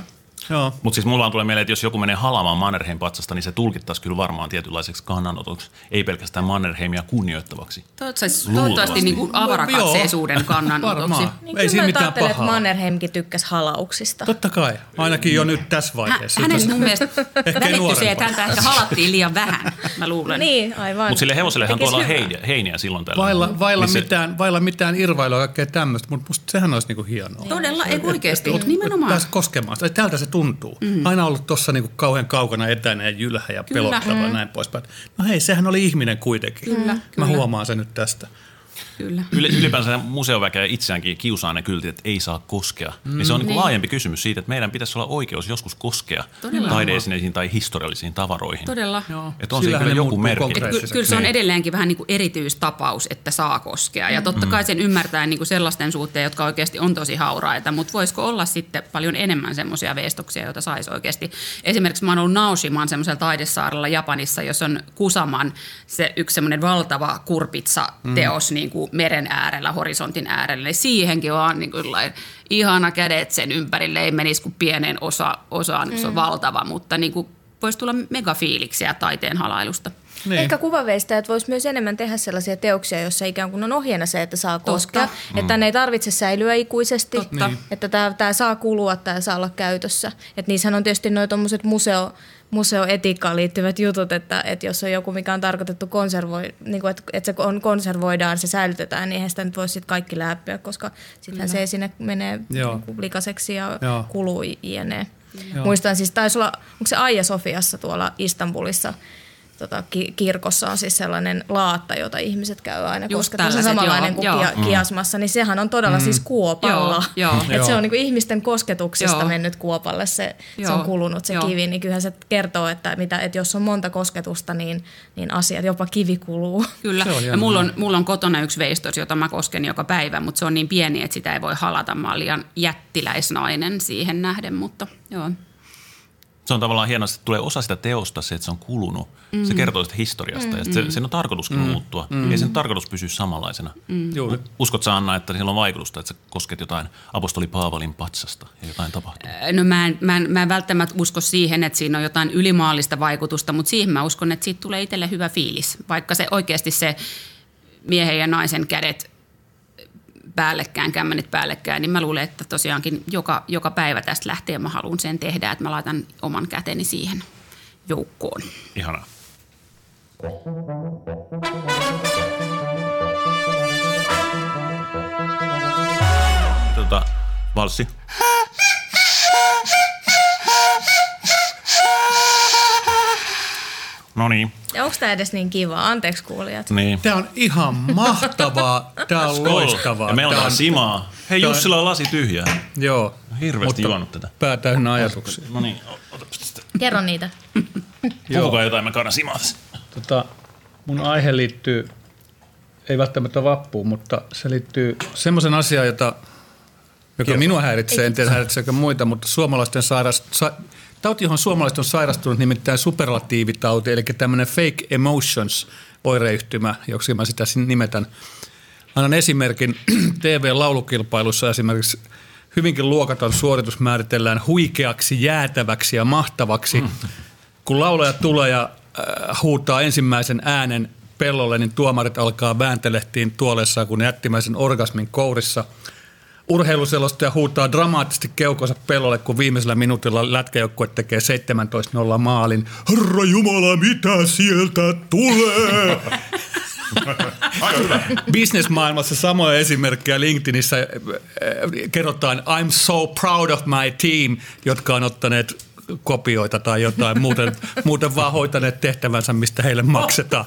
C: Joo. Mutta siis mulla tulee mieleen, että jos joku menee halaamaan Mannerheim patsasta, niin se tulkittaisi kyllä varmaan tietynlaiseksi kannanotoksi, ei pelkästään Mannerheimia kunnioittavaksi.
D: Toivottavasti niin kuin avarakatseisuuden kannanotoksi.
F: Ei siinä mitään pahaa.
E: Että Mannerheimkin tykkäsi halauksista.
F: Totta kai, ainakin jo nyt tässä vaiheessa.
D: Hänen mun mielestä välittyi se, että häntä ehkä halattiin liian vähän, mä luulen.
E: Niin, aivan.
C: Mutta sille hevosellehan tuolla on heiniä silloin tällä.
F: Vailla mitään irvailua ja kaikkea tämmöistä, mutta musta sehän olisi niinku hienoa.
D: Todella, ei oikeasti, nimenomaan.
F: Pääsi koskemaan sitä, tältä se tuntuu. Aina ollut tuossa niinku kauhean kaukana, etäinen ja jylhä ja pelottava ja näin poispäin. No hei, sehän oli ihminen kuitenkin. Kyllä. Mä huomaan sen nyt tästä.
D: Kyllä.
C: Ylipäänsä museoväkeä itseäänkin kiusaa ne kyltit, että ei saa koskea. Ja se on niin laajempi kysymys siitä, että meidän pitäisi olla oikeus joskus koskea taideesineisiin tai historiallisiin tavaroihin.
D: Todella.
C: Että on siinä kyllä joku merkki.
D: Kyllä se on edelleenkin vähän niin kuin erityistapaus, että saa koskea. Ja totta kai sen ymmärtää niin kuin sellaisten suhteen, jotka oikeasti on tosi hauraita. Mutta voisiko olla sitten paljon enemmän semmoisia veistoksia, joita saisi oikeasti. Esimerkiksi mä oon ollut Naoshiman semmoisella taidesaarella Japanissa, jos on Kusaman se yksi semmoinen valtava kurpitsa-teos niin kuin meren äärellä, horisontin äärellä. Niin siihenkin on niin kuin ihana kädet sen ympärille, ei menisi kuin pieneen osaan, kun se on valtava, mutta niin kuin voisi tulla megafiiliksiä taiteen halailusta.
E: Niin. Ehkä kuvaveistajat vois myös enemmän tehdä sellaisia teoksia, joissa ikään kuin on ohjeena se, että saa koskea. Että ne ei tarvitse säilyä ikuisesti, että tämä saa kulua, tämä saa olla käytössä. Että niissähän on tietysti nuo tommoset museoetiikkaan liittyvät jutut, että jos on joku, mikä on tarkoitettu niin että se konservoidaan, se säilytetään, niin eihän sitä nyt voi sitten kaikki läppiä, koska sittenhän se sinne menee likaseksi ja kuluu jne. Muistan siis, taisi olla, onko se Aija Sofiassa tuolla Istanbulissa, kirkossa on siis sellainen laatta, jota ihmiset käy aina koskettaa. Se on samanlainen kuin kiasmassa, niin sehän on todella siis kuopalla. Että se on niin kuin ihmisten kosketuksista mennyt kuopalle, se on kulunut se kivi, niin kyllähän se kertoo, että jos on monta kosketusta, niin asiat, jopa kivi kuluu.
D: Kyllä, ja mulla on kotona yksi veistos, jota mä kosken joka päivä, mutta se on niin pieni, että sitä ei voi halata. Mä olen liian jättiläisnainen siihen nähden, mutta joo.
C: Se on tavallaan hienoa, että tulee osa sitä teosta se, että se on kulunut. Se kertoo sitä historiasta ja sen on tarkoituskin muuttua. Ei sen tarkoitus pysyä samanlaisena. Uskot sä, Anna, että sillä on vaikutusta, että sä kosket jotain apostoli Paavalin patsasta ja jotain tapahtuu?
D: No mä en välttämättä usko siihen, että siinä on jotain ylimaallista vaikutusta, mutta siihen mä uskon, että siitä tulee itselle hyvä fiilis. Vaikka se oikeasti se miehen ja naisen kädet päällekkäin, kämmenet päällekkäin, niin mä luulen, että tosiaankin joka päivä tästä lähtien mä haluan sen tehdä, että mä laitan oman käteni siihen joukkoon.
C: Ihanaa. Valssi. No niin.
E: Ja onko tämä edes niin kiva? Anteeksi kuulijat.
C: Niin.
F: Tämä on ihan mahtavaa. Tämä on loistavaa.
C: Ja me on simaa. Hei, Jussilla on lasi tyhjää.
F: Joo.
C: Hirveästi juonut tätä.
F: Pää täynnä ajatuksia.
C: No niin, otapas tästä.
E: Kerro niitä.
C: Puhukaa jotain, mä kaadan simaa tässä.
F: Mun aihe liittyy, ei välttämättä vappuun, mutta se liittyy semmoisen asiaan, joka minua häiritsee, en tiedä häiritseekö muita, mutta suomalaisten tauti, johon suomalaiset on sairastunut, nimittäin superlatiivitauti, eli tämmöinen fake emotions oireyhtymä, joksi mä sitä nimetän. Annan esimerkin. TV-laulukilpailussa esimerkiksi hyvinkin luokaton suoritus määritellään huikeaksi, jäätäväksi ja mahtavaksi. Kun laulaja tulee ja huutaa ensimmäisen äänen pellolle, niin tuomarit alkaa vääntelehtiin tuolessaan kuin jättimäisen orgasmin kourissa. Urheiluselostaja huutaa dramaattisesti keukonsa pellolle, kun viimeisellä minuutilla lätkäjoukkue tekee 17-0 maalin. Herra Jumala, mitä sieltä tulee? Businessmaailmassa samoja esimerkkejä LinkedInissä kerrotaan I'm so proud of my team, jotka on ottaneet kopioita tai jotain, muuten vaan hoitaneet tehtävänsä, mistä heille maksetaan.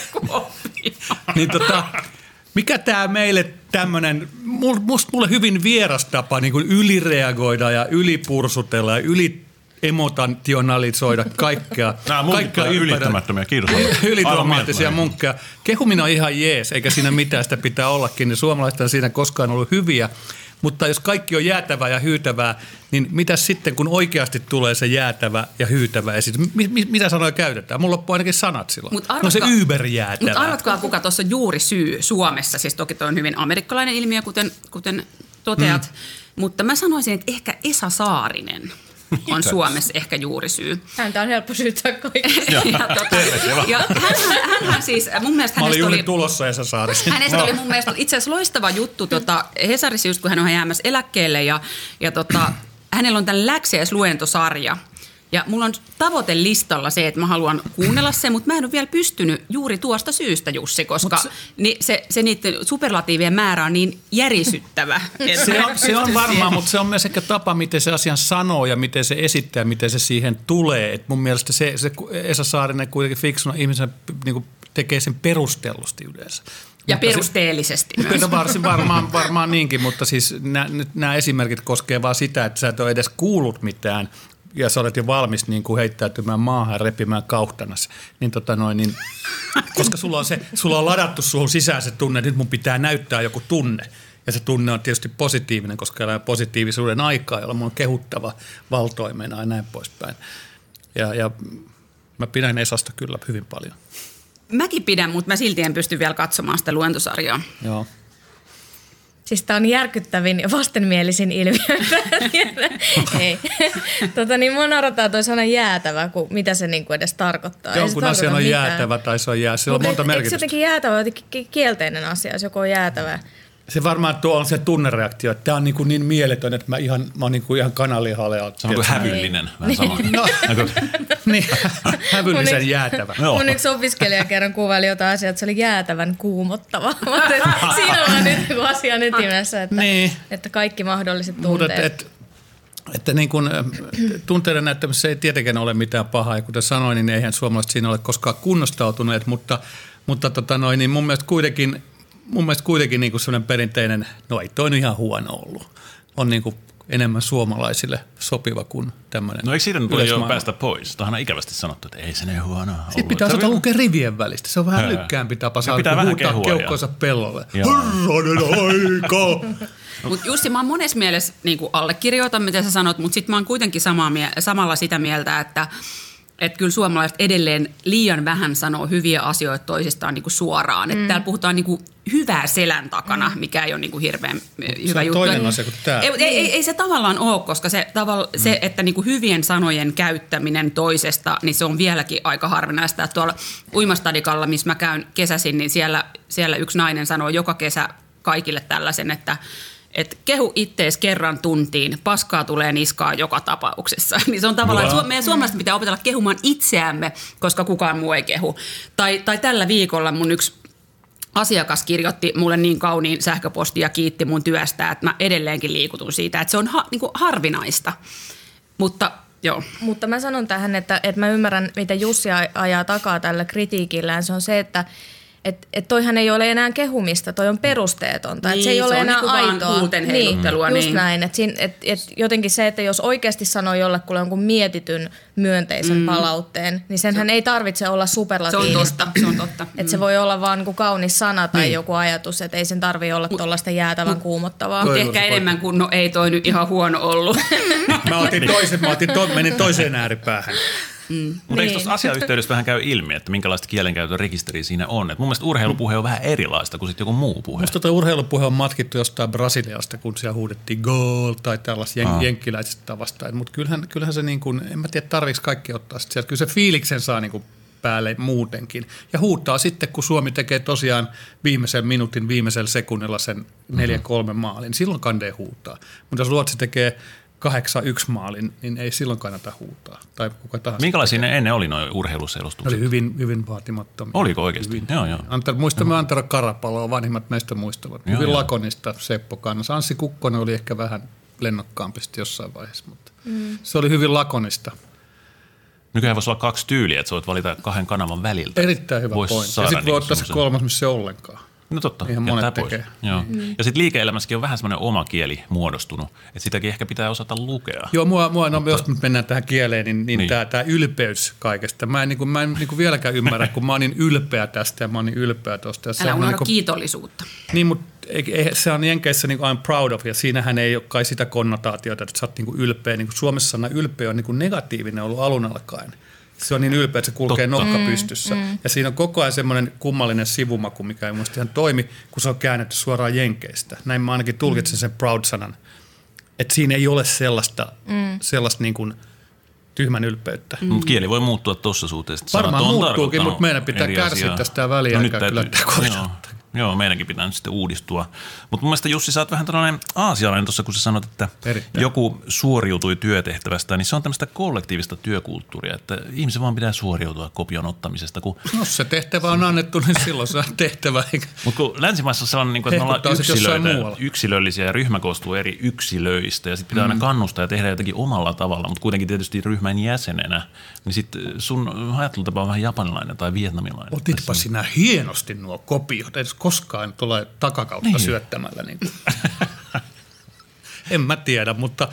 F: Niin mikä tämä meille tämmöinen, mulle hyvin vieras tapa niin kuin ylireagoida ja ylipursutella ja yliemotionalisoida kaikkea.
C: Nämä munkit on ylittämättömiä, kiitos.
F: Ylidramaattisia munkkeja. Kehuminen on ihan jees, eikä siinä mitään, sitä pitää ollakin. Niin suomalaiset on siinä koskaan ollut hyviä. Mutta jos kaikki on jäätävää ja hyytävää, niin mitä sitten, kun oikeasti tulee se jäätävä ja hyytävä esitys? Mitä sanoja käytetään? Mulla loppuu ainakin sanat silloin. No se yberjäätävä.
D: Mutta arvatkaa, kuka tuossa juuri syy Suomessa. Siis toki toi on hyvin amerikkalainen ilmiö, kuten toteat. Mutta mä sanoisin, että ehkä Esa Saarinen on Suomessa ehkä juurisyy.
E: Häntä on helppo syyttää kaikista.
D: Ja hänhän siis, mun mielestä
F: mä olin juuri tulossa Esa Saarisen.
D: Hänestä oli mun mielestä itse asiassa loistava juttu Hesarissa just, kun hän on jäämässä eläkkeelle ja hänellä on tämän läksiäisluentosarja. Ja mulla on tavoitelistalla se, että mä haluan kuunnella sen, mutta mä en ole vielä pystynyt juuri tuosta syystä, Jussi, koska se niiden superlatiivien määrä on niin järisyttävä.
F: Se on varmaan, mutta se on myös ehkä tapa, miten se asian sanoo ja miten se esittää, miten se siihen tulee. Et mun mielestä se Esa Saarinen kuitenkin fiksuna ihmisen niin tekee sen perustellusti yleensä.
D: Ja mutta perusteellisesti myös.
F: Varmaan niinkin, mutta siis nämä esimerkit koskee vaan sitä, että sä et ole edes kuullut mitään ja sä olet jo valmis niin kuin heittäytymään maahan ja repimään kauhtanassa. Niin, koska sulla on ladattu suhun sisään se tunne, että nyt mun pitää näyttää joku tunne. Ja se tunne on tietysti positiivinen, koska elää positiivisuuden aikaa, jolla mun on kehuttava valtoimena ja näin poispäin. Ja mä pidän Esasta kyllä hyvin paljon.
D: Mäkin pidän, mutta mä silti en pysty vielä katsomaan sitä luentosarjaa.
F: Joo.
E: Siis tämä on järkyttävin ja vastenmielisin ilmiö. Ei. Niin mua naurataan toi sana jäätävä, kun mitä se niinku edes tarkoittaa.
F: Jonkun asian on jäätävä tai se on jäätävä. Sillä on monta merkitystä.
E: Eikö jotenkin jäätävä jotenkin kielteinen asia, jos joku on jäätävä?
F: Se varmaan tuo on se tunnereaktio, että tämä on niin mieletön, että mä oon ihan kananlihalea.
C: Se on kuin hävyllinen, vähän sama.
F: No, niin, hävyllisen jäätävä.
E: Mun yksi opiskelija kerran kuvaili jotain asiaa, että se oli jäätävän kuumottava. Siinä on nyt asian ytimessä, että kaikki mahdolliset tunteet.
F: Että niin kuin, tunteiden näyttämisessä ei tietenkään ole mitään pahaa, ja kuten sanoin, niin eihän suomalaiset siinä ole koskaan kunnostautuneet, mutta niin mun mielestä kuitenkin niin kuin sellainen perinteinen, no ei toi ihan huono ollut, on niin kuin enemmän suomalaisille sopiva kuin tämmöinen.
C: No eikö siitä tule jo päästä pois? Tämähän on ikävästi sanottu, että ei se niin huono ollut.
F: Sitten pitää osata lukea rivien välistä. Se on vähän lykkäämpi tapa saada huutaa keuhkonsa pellolle. Herranen aika!
D: Mutta Jussi, mä oon monessa mielessä niin allekirjoitan, mitä sä sanot, mutta sitten mä oon kuitenkin samalla sitä mieltä, että kyllä suomalaiset edelleen liian vähän sanoo hyviä asioita toisistaan niin kuin suoraan. Että täällä puhutaan niin kuin hyvää selän takana, mikä ei ole niin kuin hirveän hyvä juttu.
F: Se on toinen asia kuin tämä.
D: Ei se tavallaan ole, koska se että niin kuin hyvien sanojen käyttäminen toisesta, niin se on vieläkin aika harvinaista. Että tuolla uimastadikalla, missä mä käyn kesäisin, niin siellä yksi nainen sanoo joka kesä kaikille tällaisen, että kehu ittees kerran tuntiin, paskaa tulee niskaa joka tapauksessa. Niin se on tavallaan, että meidän suomalaiset pitää opetella kehumaan itseämme, koska kukaan muu ei kehu. Tai tällä viikolla mun yksi asiakas kirjoitti mulle niin kauniin sähköpostia ja kiitti mun työstä, että mä edelleenkin liikutun siitä, että se on niin kuin harvinaista. Mutta joo.
E: Mutta mä sanon tähän, että mä ymmärrän, mitä Jussi ajaa takaa tällä kritiikillään. Se on se, että toihan ei ole enää kehumista, toi on perusteetonta.
D: Niin,
E: se ei ole enää aitoa.
D: Huulten heiluttelua.
E: Just näin. Jotenkin se, että jos oikeasti sanoo jollekulle jonkun mietityn myönteisen palautteen, niin senhän ei tarvitse olla superlatiivista.
D: Se on totta.
E: Että se voi olla vaan niin kaunis sana tai joku ajatus, että ei sen tarvitse olla tuollaista jäätävän kuumottavaa.
D: Ehkä enemmän kuin no ei toi nyt ihan huono ollut.
F: Menin toiseen ääripäähän.
C: Mutta eikö tuossa asiayhteydessä vähän käy ilmi, että minkälaista kielenkäytön rekisteriä siinä on? Et mun mielestä urheilupuhe on vähän erilaista kuin sitten joku muu puhe.
F: Musta tuo urheilupuhe on matkittu jostain Brasiliasta, kun siellä huudettiin goal tai tällaisesta jenkkiläisestä tavasta. Mutta kyllähän se, niin kuin, en mä tiedä tarvitsi kaikki ottaa sit sieltä. Kyllä se fiiliksen saa niin kuin päälle muutenkin. Ja huuttaa sitten, kun Suomi tekee tosiaan viimeisen minuutin viimeisellä sekunnilla sen 4-3 maalin. Silloin kandee huutaa. Mutta jos Ruotsi tekee 8-1 maalin, niin ei silloin kannata huutaa. Tai kuka tahansa.
C: Minkälaisia ne ennen oli nuo urheiluselostukset?
F: Oli hyvin vaatimattomia.
C: Oliko oikeasti? Joo.
F: Muistamme Antero Karapaloa, vanhimmat meistä muistavat. Hyvin lakonista Seppo Kannas. Anssi Kukkonen oli ehkä vähän lennokkaampi jossain vaiheessa, mutta se oli hyvin lakonista.
C: Nykyään voisi olla 2 tyyliä, että sä voit valita 2 kanavan väliltä.
F: Erittäin hyvä pointti. Ja sitten voi ottaa se kolmas, missä se ollenkaan.
C: No totta,
F: ihan monet tekee.
C: Joo. Ja sitten liike-elämässäkin on vähän semmoinen oma kieli muodostunut, että sitäkin ehkä pitää osata lukea.
F: Joo, jos nyt mennään tähän kieleen, niin. Tämä ylpeys kaikesta. Mä en vieläkään ymmärrä, kun mä oon niin ylpeä tästä ja mä oon niin ylpeä tosta.
D: Älä unohda kiitollisuutta.
F: Niin, mutta se on Jenkeissä niin kuin I'm proud of, ja siinähän ei ole kai sitä konnotaatiota, että sä oot niin kuin ylpeä. Niin kuin Suomessa sana ylpeä on niin kuin negatiivinen ollut alun alkaen. Se on niin ylpeä, että se kulkee nokka pystyssä. Ja siinä on koko ajan semmoinen kummallinen sivumaku, mikä ei muista ihan toimi, kun se on käännetty suoraan Jenkeistä. Näin mä ainakin tulkitsen sen proud-sanan. Että siinä ei ole sellaista niin kuin tyhmän ylpeyttä.
C: Mutta kieli voi muuttua tuossa suhteessa.
F: Varmaan muuttuukin, mutta meidän pitää kärsiä tästä väliaikaa kyllä korjata.
C: Joo, meidänkin pitää nyt sitten uudistua. Mutta mun mielestä Jussi, sä oot vähän tällainen aasialainen tuossa, kun sä sanot, että joku suoriutui työtehtävästä, niin se on tämmöistä kollektiivista työkulttuuria, että ihmisen vaan pitää suoriutua kopion ottamisesta. No
F: se tehtävä on annettu, niin silloin se on tehtävä.
C: Mutta kun länsimaissa on sellainen, että me ollaan yksilöllisiä ja ryhmä koostuu eri yksilöistä ja sitten pitää aina kannustaa ja tehdä jotenkin omalla tavalla, mutta kuitenkin tietysti ryhmän jäsenenä, niin sitten sun ajattelutapa on vähän japanilainen tai vietnamilainen.
F: Otitpa sinä hienosti nuo kopiot, koskaan tulee takakautta syöttämällä. Niin en mä tiedä, mutta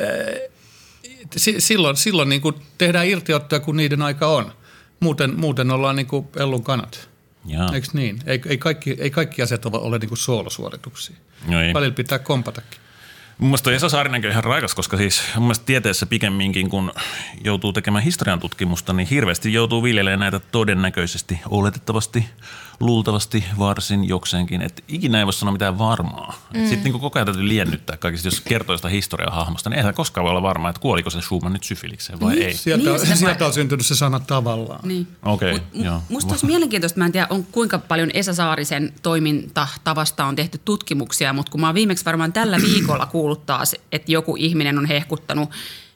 F: silloin niin kuin tehdään irtiottoja, kun niiden aika on. Muuten ollaan niin kuin ellun kanat. Eikö niin? Ei kaikki asiat ole niin kuin soolosuorituksia. Välillä pitää kompatakin.
C: Mun mielestä Esa Saarinenkin on ihan raikas, koska siis mun mielestä tieteessä pikemminkin, kun joutuu tekemään historian tutkimusta, niin hirveästi joutuu viljelemään näitä todennäköisesti, oletettavasti, luultavasti, varsin jokseenkin, että ikinä ei voi sanoa mitään varmaa. Sitten niin koko ajan täytyy liennyttää kaikista, jos kertoo sitä historiaa hahmosta, niin eihän koskaan voi olla varmaa, että kuoliko se Schumann nyt syfilikseen vai ei.
F: Sieltä on syntynyt se sana tavallaan.
D: Niin.
C: Okei, joo.
D: Musta olisi mielenkiintoista, mä en tiedä kuinka paljon Esa Saarisen toimintatavasta on tehty tutkimuksia, mutta kun mä oon viimeksi varmaan tällä viikolla kuullut taas, että joku ihminen on hehkuttanut,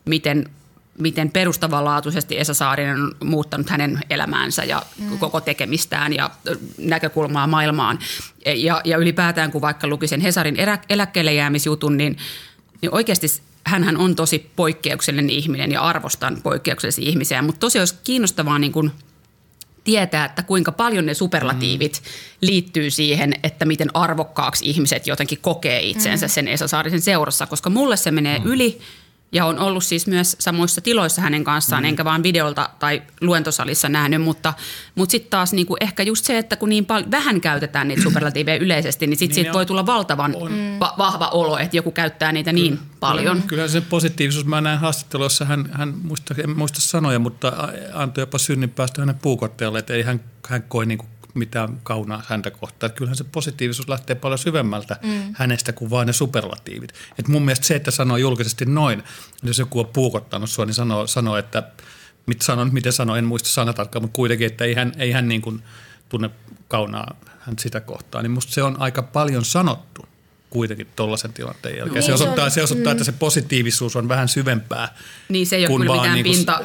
D: miten perustavanlaatuisesti Esa Saarinen on muuttanut hänen elämäänsä ja koko tekemistään ja näkökulmaa maailmaan. Ja ylipäätään, kun vaikka luki sen Hesarin eläkkeelle jäämisjutun, niin oikeasti hänhän on tosi poikkeuksellinen ihminen ja arvostan poikkeuksellisia ihmisiä, mutta tosi olisi kiinnostavaa niin kuin tietää, että kuinka paljon ne superlatiivit liittyy siihen, että miten arvokkaaksi ihmiset jotenkin kokee itsensä sen Esa Saarisen seurassa, koska mulle se menee yli ja on ollut siis myös samoissa tiloissa hänen kanssaan, enkä vaan videolta tai luentosalissa nähnyt, mutta sitten taas niinku ehkä just se, että kun niin vähän käytetään niitä superlatiiveja yleisesti, niin sitten siitä voi tulla valtavan vahva olo, että joku käyttää niitä niin paljon.
F: Kyllä se positiivisuus, mä näen haastattelussa, hän en muista sanoja, mutta antoi jopa synninpäästö hänen puukottajalle, että ei hän koe niinku mitään kaunaa häntä kohtaan. Kyllähän se positiivisuus lähtee paljon syvemmältä hänestä kuin vain ne superlatiivit. Et mun mielestä se, että sanoo julkisesti noin, jos joku on puukottanut sua, niin sanoo että miten sanoo, en muista sanatarkkaan, mutta kuitenkin, että ei hän niin kuin tunne kaunaa hän sitä kohtaa. Niin musta se on aika paljon sanottu kuitenkin tollaisen tilanteen jälkeen. Se osoittaa, että se positiivisuus on vähän syvempää.
D: Niin se ei ole kyllä mitään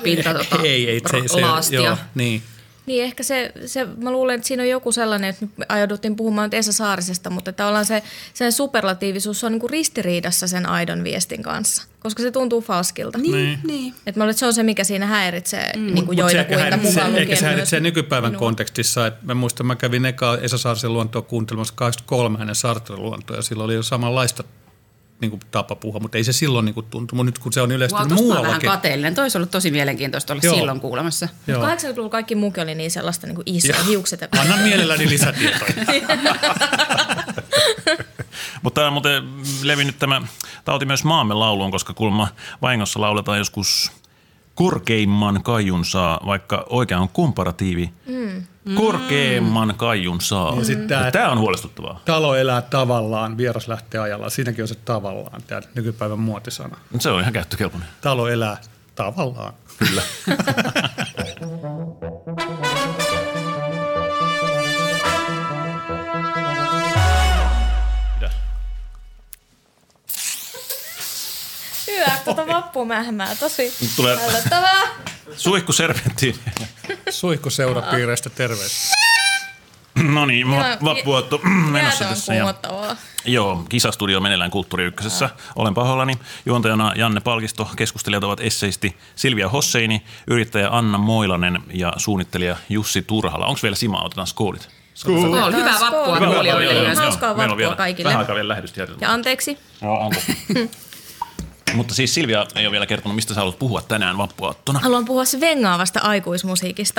D: laastia.
F: Joo, niin.
E: Niin ehkä se, mä luulen, että siinä on joku sellainen, että me ajauduttiin puhumaan nyt Esa Saarisesta, mutta tavallaan sen superlatiivisuus on niin kuin ristiriidassa sen aidon viestin kanssa, koska se tuntuu falskilta.
D: Niin.
E: Että mä luulen, että se on se, mikä siinä häiritsee niin kuin joitakuita mukaan lukien.
F: Eikä se häiritsee nykypäivän kontekstissa. Että mä muistan, mä kävin Esa Saarisen luontoa kuuntelemassa 83 hänen Sartre-luontoa ja silloin oli jo samanlaista niin kuin tapa puhua, mutta ei se silloin niin kuin tuntu. Nyt kun se on yleistynyt muuallakin.
D: Mä vähän kateellinen. Toi olisi ollut tosi mielenkiintoista olla silloin kuulemassa.
E: 80-luvulla kaikki muukin oli niin sellaista niin kuin isoa hiukset.
F: Anna mielelläni lisätietoja.
C: Mutta tämä on muuten levinnyt tämä tauti myös maamme lauluun, koska kuulemma vahingossa lauletaan joskus korkeimman kaiun saa, vaikka oikea on komparatiivi. Korkeimman kaiun saa. Tämä on huolestuttavaa.
F: Talo elää tavallaan, vieras lähtee ajallaan. Siinäkin on se tavallaan, tämä nykypäivän muotisana.
C: Se on ihan käyttökelpoinen.
F: Talo elää tavallaan.
C: Kyllä.
E: Hyvä, vappumähmää. Tosi ällöttävää.
C: Suihkuserpenttiin.
F: Suihkuseurapiireistä terveistä.
C: No niin, vappuaatto menossa tässä. Joo, Kisastudio meneillään Kulttuuri Ykkösessä. Olen pahoillani. Juontajana Janne Palkisto, keskustelijat ovat esseisti Silvia Hosseini, yrittäjä Anna Moilanen ja suunnittelija Jussi Turhala. Onko vielä Sima? Otetaan skoolit.
D: Skool. Hyvää vappua kuulijoille.
E: Hauskaa vappua kaikille.
C: Vähän aikaa vielä lähetystä jätetään.
E: Ja anteeksi.
C: Joo, anteeksi. Mutta siis Silvia ei ole vielä kertonut, mistä sä haluat puhua tänään vappuaattona.
E: Haluan puhua svengaavasta aikuismusiikista.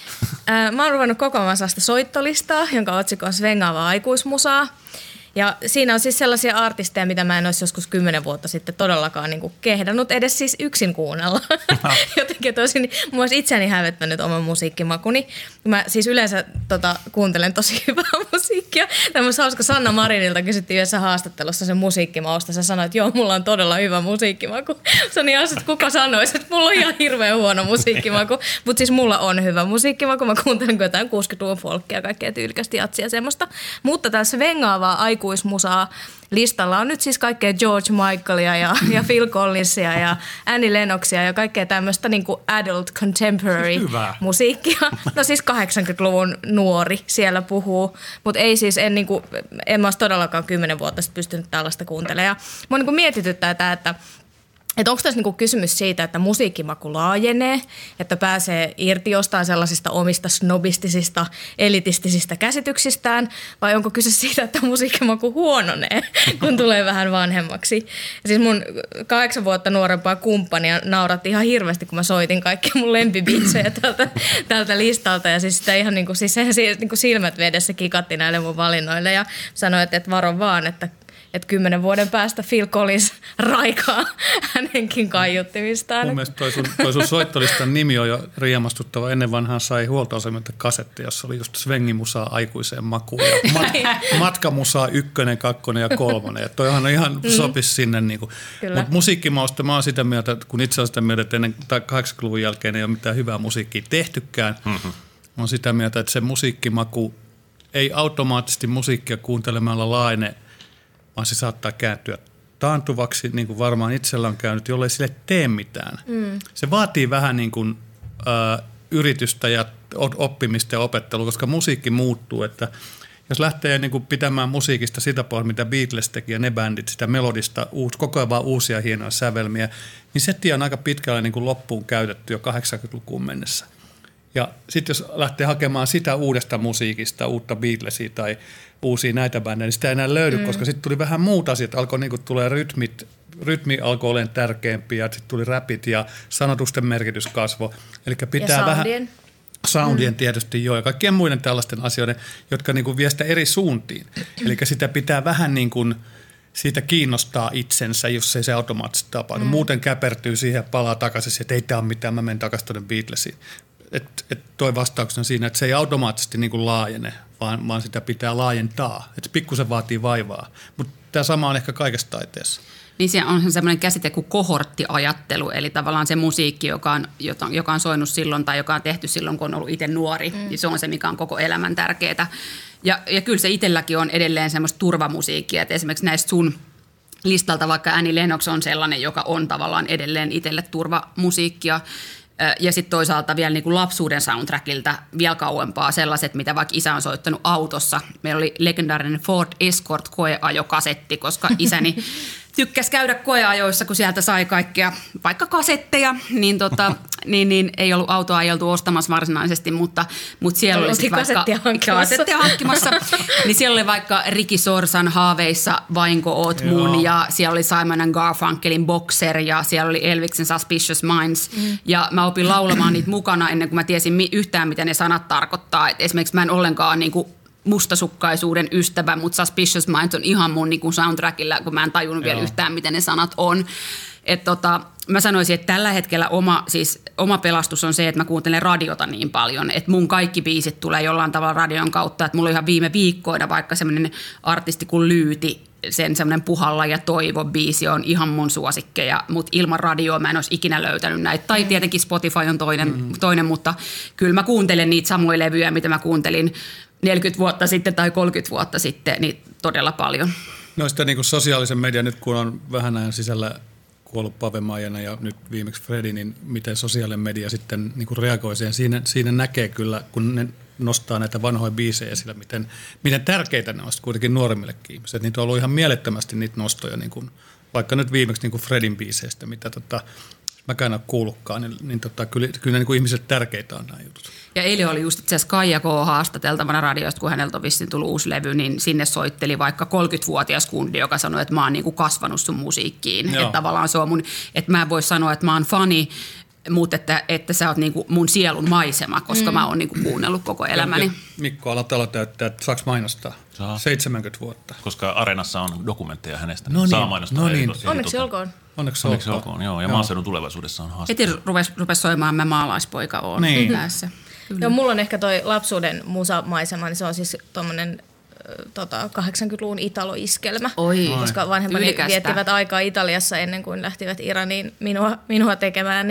E: Mä oon ruvennut kokoamaan sellaista soittolistaa, jonka otsikko on svengaavaa aikuismusaa. Ja siinä on siis sellaisia artisteja, mitä mä en olisi joskus 10 vuotta sitten todellakaan niin kuin kehdannut edes siis yksin kuunnella. Jotenkin tosin mua olisi itseäni hävettänyt oman musiikkimakuni. Mä siis yleensä kuuntelen tosi hyvää musiikkia. Tämmöisen hauska Sanna Marinilta kysyttiin yhdessä haastattelussa sen musiikkimausta. Se sanoi, että joo, mulla on todella hyvä musiikkimaku. Se on ihan, että kuka sanoisi, että mulla on ihan hirveän huono musiikkimaku. Mutta siis mulla on hyvä musiikkimaku. Mä kuuntelen jotain 60-luvun folkkia, kaikkea tyylikästä jatsia semmoista. Mutta tämä svengaavaa aikuismusaa listalla on nyt siis kaikkea George Michaelia ja Phil Collinsia ja Annie Lennoxia ja kaikkea tämmöistä niin kuin adult contemporary musiikkia. No siis 80-luvun nuori siellä puhuu, mutta ei siis, en mä olisi todellakaan 10 vuotta sitten pystynyt tällaista kuuntelemaan. Mua niin kuin mietityttää tämä, että onko tässä niinku kysymys siitä, että musiikkimaku laajenee, että pääsee irti jostain sellaisista omista snobistisista, elitistisistä käsityksistään, vai onko kyse siitä, että musiikkimaku huononee, kun tulee vähän vanhemmaksi. Ja siis mun 8 vuotta nuorempaa kumppania nauratti ihan hirveästi, kun mä soitin kaikkia mun lempibiitsejä tältä listalta, ja siis sitä ihan niinku, siis silmät vedessä kikatti näille mun valinnoille, ja sanoi, että varo vaan, että että 10 vuoden päästä Phil Collins raikaa hänenkin kaiuttimistaan.
F: Mun mielestä toi sun soittolistan nimi on jo riemastuttava. Ennen vanhaan sai huoltoasemilta kasetti, jossa oli just svengimusaa aikuiseen makuun ja matkamusaa 1, 2 ja 3. Ja toihan on ihan sopisi sinne. Mutta musiikkimausta mä oon sitä mieltä, että kun itse olen sitä mieltä, että ennen 80-luvun jälkeen ei ole mitään hyvää musiikkia tehtykään. Mä oon sitä mieltä, että se musiikkimaku ei automaattisesti musiikkia kuuntelemalla laajene, vaan se saattaa kääntyä taantuvaksi, niin kuin varmaan itsellä on käynyt, jollei sille tee mitään. Se vaatii vähän niin kuin, yritystä ja oppimista ja opettelua, koska musiikki muuttuu. Että jos lähtee niin kuin pitämään musiikista sitä pohjaa, mitä Beatles teki ja ne bändit, sitä melodista, koko ajan vaan uusia hienoja sävelmiä, niin setti on aika pitkälle niin kuin loppuun käytetty jo 80-lukuun mennessä. Ja sitten jos lähtee hakemaan sitä uudesta musiikista, uutta Beatlesia tai uusia näitä bändejä, niin sitä ei enää löydy, koska sitten tuli vähän muut asiat. Alkoi niin kuin tulee rytmi alkoi olemaan tärkeämpi ja sitten tuli räpit ja sanotusten merkitys kasvoi. Eli pitää
E: ja
F: vähän soundien tietysti joo ja kaikkien muiden tällaisten asioiden, jotka niin kuin vie sitä eri suuntiin. Eli sitä pitää vähän niin kuin siitä kiinnostaa itsensä, jos ei se automaattisesti tapahdu. Muuten käpertyy siihen ja palaa takaisin, että ei tämä ole mitään, mä menen takaisin tuonne Beatlesiin. Toi vastauksena siinä, että se ei automaattisesti niin kuin laajene, vaan sitä pitää laajentaa. Että pikkusen vaatii vaivaa. Mutta tämä sama on ehkä kaikessa taiteessa.
D: Niin se on semmoinen käsite kuin kohorttiajattelu, eli tavallaan se musiikki, joka on soinut silloin tai joka on tehty silloin, kun on ollut itse nuori, niin se on se, mikä on koko elämän tärkeää. Ja kyllä se itselläkin on edelleen semmoista turvamusiikkia, että esimerkiksi näistä sun listalta vaikka Annie Lennox on sellainen, joka on tavallaan edelleen itselle turvamusiikkia. Ja sitten toisaalta vielä niin kuin lapsuuden soundtrackilta vielä kauempaa sellaiset, mitä vaikka isä on soittanut autossa. Meillä oli legendaarinen Ford Escort koeajokasetti, koska isäni tykkäsi käydä koeajoissa, kun sieltä sai kaikkea, vaikka kasetteja, niin ei ollut autoa ajeltu ostamassa varsinaisesti, mutta siellä oli sitten vaikka kasettia hankkimassa. Niin siellä oli vaikka Ricky Sorsan Haaveissa Vainko oot mun, ja siellä oli Simon & Garfunkelin Boxer, ja siellä oli Elviksen Suspicious Minds. Ja mä opin laulamaan niitä mukana ennen kuin mä tiesin yhtään, mitä ne sanat tarkoittaa. Et esimerkiksi mä en ollenkaan niinku mustasukkaisuuden ystävä, mutta Suspicious Minds on ihan mun niinku soundtrackilla, kun mä en tajunnut vielä yhtään, mitä ne sanat on. Mä sanoisin, että tällä hetkellä oma pelastus on se, että mä kuuntelen radiota niin paljon, että mun kaikki biisit tulee jollain tavalla radion kautta, että mulla on ihan viime viikkoina vaikka semmoinen artisti kuin Lyyti, sen semmoinen Puhalla ja Toivo biisi on ihan mun suosikkeja, mutta ilman radioa mä en olisi ikinä löytänyt näitä. Tai tietenkin Spotify on toinen, mutta kyllä mä kuuntelen niitä samoja levyjä, mitä mä kuuntelin 40 vuotta sitten tai 30 vuotta sitten, niin todella paljon.
F: No sitä niin kuin sosiaalisen median nyt, kun on vähän ajan sisällä kuollut Pave Maijana ja nyt viimeksi Fredi, niin miten sosiaalinen media sitten niin kuin reagoi siihen. Siinä näkee kyllä, kun ne nostaa näitä vanhoja biisejä esille, miten tärkeitä ne on kuitenkin nuoremmillekin ihmisille. Niitä on ollut ihan mielettömästi niitä nostoja, niin kuin, vaikka nyt viimeksi niin kuin Fredin biiseistä, mitä mäkään en ole kuullutkaan, niin kyllä niin kuin ihmisille tärkeitä on nämä jutut.
D: Ja eilen oli just itse asiassa Kaija K. haastateltavana radiosta, kun häneltä on vissiin tullut uusi levy, niin sinne soitteli vaikka 30-vuotias kundi, joka sanoi, että mä oon niinku kasvanut sun musiikkiin. Että tavallaan se on mun, että mä en voi sanoa, että mä oon fani, mutta että sä oot niinku mun sielun maisema, koska mä oon niinku kuunnellut koko elämäni.
F: Ja Mikko Alatalo täyttää, että saaks mainostaa? Saa. 70 vuotta.
C: Koska Areenassa on dokumentteja hänestä.
F: No niin,
C: saa mainostaa.
F: No niin.
E: Onneksi olkoon.
F: Onneksi olkoon,
C: joo. Ja maaseudun tulevaisuudessa on haaste.
D: Heti rupesi soimaan, mä maalaispoika oon päässä.
E: Joo, mulla on ehkä toi lapsuuden musamaisema, niin se on siis tommonen 80-luvun Italo-iskelmä. Koska vanhempani viettivät aikaa Italiassa ennen kuin lähtivät Iraniin minua tekemään,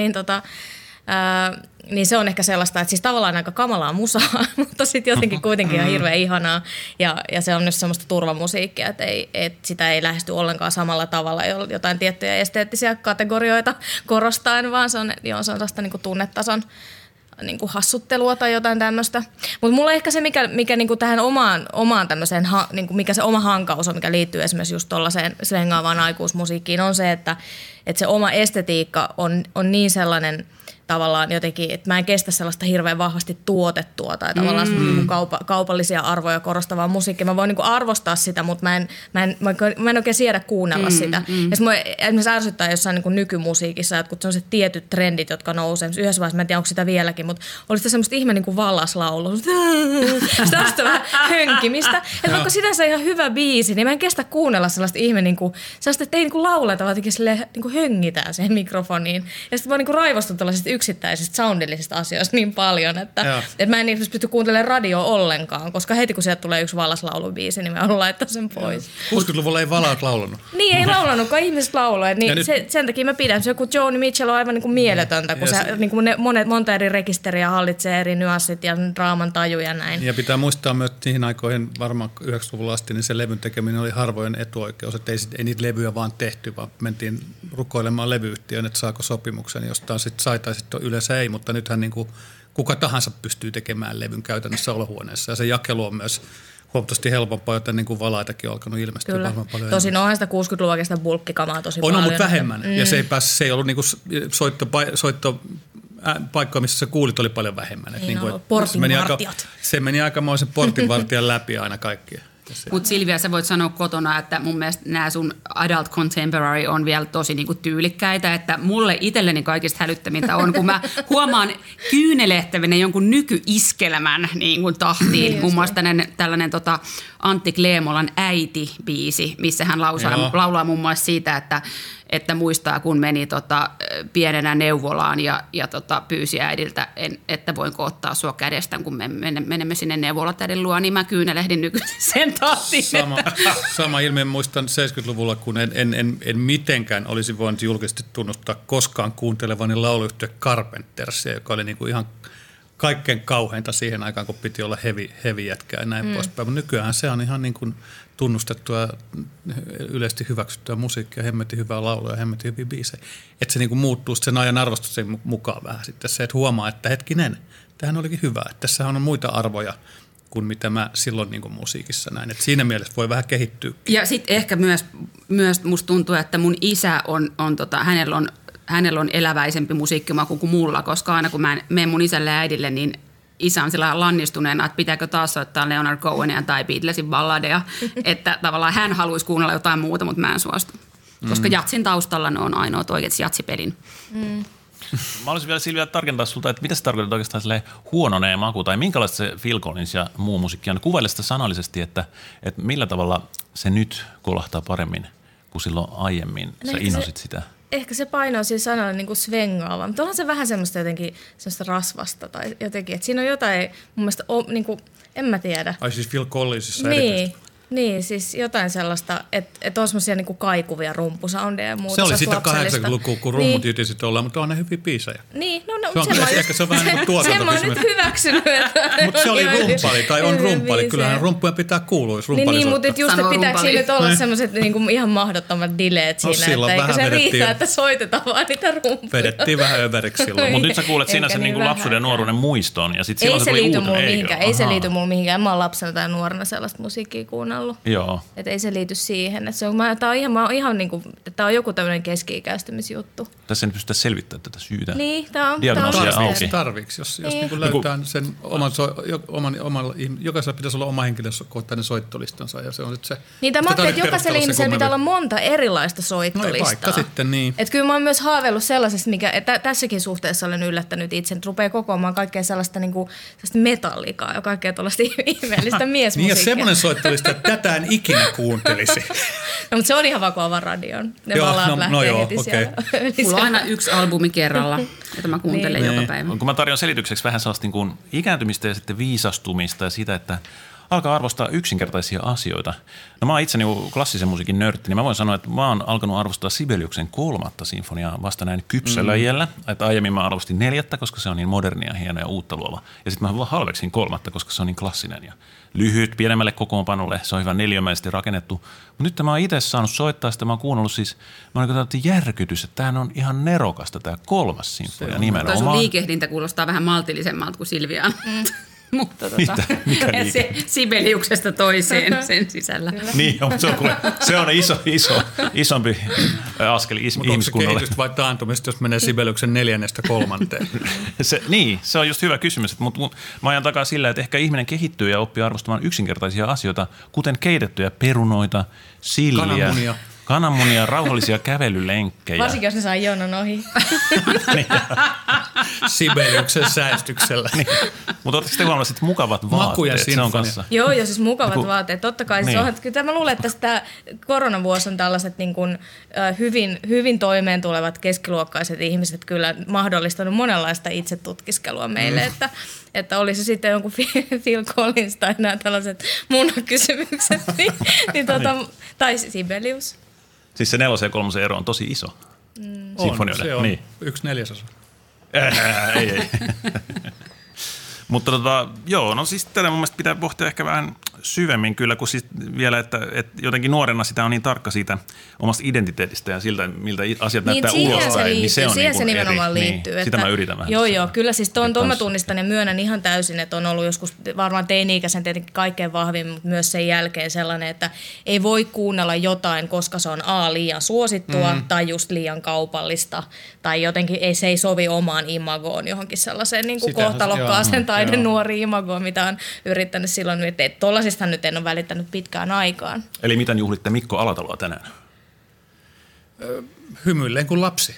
E: niin se on ehkä sellaista, että siis tavallaan aika kamalaa musaa, mutta sitten jotenkin kuitenkin ihan hirveän ihanaa. Ja se on myös semmoista turvamusiikkia, että sitä ei lähesty ollenkaan samalla tavalla jotain tiettyjä esteettisiä kategorioita korostaen, vaan se on sellaista niin kuin tunnetason niin kuin hassuttelua tai jotain tämmöistä. Mutta mulla ehkä se, mikä niin kuin tähän omaan tämmöiseen, niin kuin mikä se oma hankaus on, mikä liittyy esimerkiksi just tuollaiseen slengaavaan aikuismusiikkiin, on se, että että se oma estetiikka on niin sellainen tavallaan jotenkin, että mä en kestä sellaista hirveän vahvasti tuotettua tai tavallaan kaupallisia arvoja korostavaa musiikkia. Mä voin niin kuin arvostaa sitä, mutta mä en oikein siedä kuunnella sitä. Ja se esimerkiksi ärsyttää jossain niin kuin nykymusiikissa, että kun sellaiset tietyt trendit, jotka nousee. Yhdessä vaiheessa, mä en tiedä, onko sitä vieläkin, mutta oli sitä semmoista ihme niin kuin vallaslaulua. Sitä vähän hönkimistä. Että vaikka sinänsä ihan hyvä biisi, niin mä en kestä kuunnella sellaista ihme, niin kuin, sellaista, että ei niin kuin lauleta, vaan jotenkin niin kuin höngitään siihen mikrofoniin. Ja sitten mä niin kuin raivostun tällaisista yksittäisistä soundillisista asioista niin paljon, että mä en pysty kuuntelemaan radioa ollenkaan, koska heti kun sieltä tulee yksi vallaslaulubiisi, niin mä haluan laittaa sen pois.
F: 60-luvulla ei valaat laulanut.
E: Niin, ei laulanutkaan, ihmiset lauloivat. Niin sen takia mä pidän. Se joku Joni Mitchell on aivan niin kuin mieletöntä, kun se niin kuin monta eri rekisteriä hallitsee eri nyanssit ja draaman taju ja näin.
F: Ja pitää muistaa myös, että niihin aikoihin, varmaan 90-luvulla asti, niin se levyn tekeminen oli harvojen etuoikeus. Että ei niitä levyjä vaan tehty, vaan mentiin rukoilemaan levyyhtiöön, että saako sopimuksen, jostain sitten sai tai sitten yleensä ei, mutta nythän niin kuin kuka tahansa pystyy tekemään levyn käytännössä olohuoneessa. Ja se jakelu on myös huomattavasti helpompaa, joten niin kuin valaitakin on alkanut ilmestyä varmaan paljon.
E: Tosin onhan sitä 60-luvun oikeastaan bulkkikamaa tosi paljon.
F: On ollut vähemmän. Ja se ei ollut niin kuin paikka, missä sä kuulit, oli paljon vähemmän.
E: Niin portinvartijat.
F: Se meni aikamoisen portinvartijan läpi aina kaikkia.
D: Mutta Silvia, sä voit sanoa kotona, että mun mielestä nämä sun adult contemporary on vielä tosi niinku tyylikkäitä, että mulle itselleni kaikista hälyttämintä on, kun mä huomaan kyynelehtävinen jonkun nykyiskelmän niinku tahtiin. Muun muassa tällainen Antti Kleemolan Äiti-biisi, missä hän laulaa muun muassa siitä, että muistaa, kun meni pienenä neuvolaan ja pyysi äidiltä, että voinko ottaa sua kädestään, kun me menemme sinne neuvolatädin luo, niin mä kyynelehdin nykyisen tahtiin.
F: Sama ilmeen muistan 70-luvulla, kun en mitenkään olisi voinut julkisesti tunnustaa koskaan kuuntelevani lauluyhtiö Carpentersia, joka oli niinku ihan kaikkein kauheinta siihen aikaan, kun piti olla heavy jätkää ja näin poispäin. Mutta nykyään se on ihan niin kuin tunnustettua ja yleisesti hyväksyttyä musiikkia, hemmetin hyvää laulua ja hemmetin hyviä biisejä. Että se niin kuin muuttuu sen ajan arvostuksen mukaan vähän sitten se, että huomaa, että hetkinen, tämähän olikin hyvä. Että tässä on muita arvoja kuin mitä mä silloin niin kuin musiikissa näin. Että siinä mielessä voi vähän kehittyä. Ja
D: sitten ehkä myös musta tuntuu, että mun isä hänellä on eläväisempi musiikkimaku kuin mulla, koska aina kun mä menen mun isälle ja äidille, niin isä on sillä lannistuneena, että pitääkö taas soittaa Leonard Cohenia tai Beatlesin balladeja, että tavallaan hän haluaisi kuunnella jotain muuta, mutta mä en suostu. Koska jatsin taustalla ne on ainoat oikeat jatsipelin.
C: Mä olisin vielä Silvia tarkentaa sulta, että mitä se tarkoittaa oikeastaan huononeen maku, tai minkälaista se Phil Collins ja muu musiikki on. Kuvaile sitä sanallisesti, että millä tavalla se nyt kolahtaa paremmin kuin silloin aiemmin. Sä innosit sitä.
E: Ehkä se paino on siinä sanalla niin kuin svengaava, mutta onhan se vähän semmoista jotenkin semmoista rasvasta tai jotenkin, että siinä on jotain mun mielestä, niin kuin, en mä tiedä.
F: Ai siis Phil Collinsissa erityisesti.
E: Niin, siis jotain sellaista, että on semmoisia niinku kaikuvia rumpusoundeja ja muuta.
F: Se oli sitä 80-lukua, kun rummut jytisit ollaan, mutta on ne hyviä biisejä.
E: Niin,
F: ehkä se on vähän niin kuin tuotantokysymys.
E: Sen mä oon nyt hyväksynyt.
F: Mutta se oli rumpali, tai on rumpali. Kyllähän rumpuja pitää kuulua, jos rumpali
E: niin, mutta just, että pitääkö siinä nyt olla semmoiset niinku ihan mahdottomat dileet siinä, että eikö se riitä, että soitetaan vaan niitä rumpuja.
F: Vedettiin vähän överiksi silloin.
C: Mutta nyt sä kuulet siinä sen lapsuuden ja nuoruuden muiston, ja sitten silloin se tuli uutena.
E: Ei se liity mulle mihinkään. Mä oon lapsena tai nuorena sellaista musiikkia kuunnellut.
C: Joo.
E: Että ei se liity siihen. Tämä on ihan niin kuin, tämä on joku tämmöinen keski-ikäistymisjuttu.
C: Tässä ei pystytä selvittämään tätä syytä.
E: Niin, tämä on
F: tarviiksi, jos niin löytää sen jokaisella pitäisi olla oma henkilökohtainen soittolistansa ja se on sitten se.
E: Niin, tämä on, että jokaisella ihmisellä pitää olla monta erilaista soittolistaa.
F: No vaikka sitten niin.
E: Että kyllä mä oon myös haaveillut sellaisesta, että tässäkin suhteessa olen yllättänyt itse, että rupeaa kokoamaan kaikkea sellaista, niin kuin, sellaista metallikaa ja kaikkea tuollaista ihmeellistä miesmusiikkia.
F: Niin ja semmoinen soittolista, että tätä en ikinä kuuntelisi.
E: No, mutta se on ihan vakava radion. Ne
F: okei.
D: Mulla on aina yksi albumi kerralla, jota mä kuuntelen joka päivä.
C: Kun mä tarjon selitykseksi vähän sellaista niin kuin ikääntymistä ja sitten viisastumista ja sitä, että alkaa arvostaa yksinkertaisia asioita. No mä oon itse niin klassisen musiikin nörtti, niin mä voin sanoa, että mä oon alkanut arvostaa Sibeliuksen 3. sinfoniaa vasta näin kypsällä iällä. Että aiemmin mä arvostin 4, koska se on niin modernia, hieno ja uutta luova. Ja sitten mä halveksin 3, koska se on niin klassinen ja lyhyt, pienemmälle kokoonpanolle. Se on hyvä neliömäisesti rakennettu. Mutta nyt mä oon itse saanut soittaa sitä. Mä oon kuunnellut siis, mä oon järkytys, että tämähän on ihan nerokasta, tämä 3. sinfonia nimenomaan.
D: Toi sun liikehdintä kuulostaa vähän maltillisemmalta kuin Silviaan. Mutta
C: Mikä liike?
D: Sibeliuksesta toiseen sen sisällä.
C: Niin, se on isompi askel
F: Mutta onko se
C: ihmiskunnalle.
F: kehitystä vai taantumista, jos menee Sibeliuksen 4.3?
C: Se on just hyvä kysymys. Mutta mä ajan takaa sillä, että ehkä ihminen kehittyy ja oppii arvostamaan yksinkertaisia asioita, kuten keitettyjä perunoita, silliä, kananmunia, rauhallisia kävelylenkkejä.
E: Varsinkin, jos ne saa jonon ohi.
F: Sibeliuksen säästyksellä.
C: Niin. Mutta oletteko te huomannut, että mukavat
F: Maku ja
C: vaatteet, se on
F: sinfonia.
C: kanssa.
E: Joo, ja siis mukavat vaatteet. Totta kai.
C: Niin.
E: Siis kyllä mä luulen, että tämä koronavuosi on tällaiset niin kuin, hyvin toimeen tulevat keskiluokkaiset ihmiset kyllä mahdollistanut monenlaista itsetutkiskelua meille, että oli se sitten jonkun Phil Collins tai nämä tällaiset munakysymykset, tai Sibelius.
C: Siis se 4 ja 3 ero on tosi iso. Sinfonioille.
F: Se on
C: Niin.
F: 1/4.
C: Ei. Mutta joo, no siis tätä mun mielestä pitää pohtia ehkä vähän syvemmin kyllä, kun siis vielä, että jotenkin nuorena sitä on niin tarkka siitä omasta identiteetistä ja siltä, miltä asiat näyttää ulospäin, niin se on
E: siihen
C: niin
E: se nimenomaan
C: eri.
E: liittyy.
C: Niin, sitä mä yritän vähän.
E: Joo, kyllä siis tuon mä tunnistan ja myönnän ihan täysin, että on ollut joskus varmaan teini-ikäisen tietenkin kaikkein vahvimmin, mutta myös sen jälkeen sellainen, että ei voi kuunnella jotain, koska se on liian suosittua tai just liian kaupallista tai jotenkin se ei sovi omaan imagoon johonkin sellaiseen niin kuin kohtalokkaaseen taiden nuori imagoon, mitä on yrittänyt silloin, että tollasista nyt en ole välittänyt pitkään aikaan.
C: Eli miten juhlitte Mikko Alataloa tänään?
F: Hymyilleen kuin lapsi.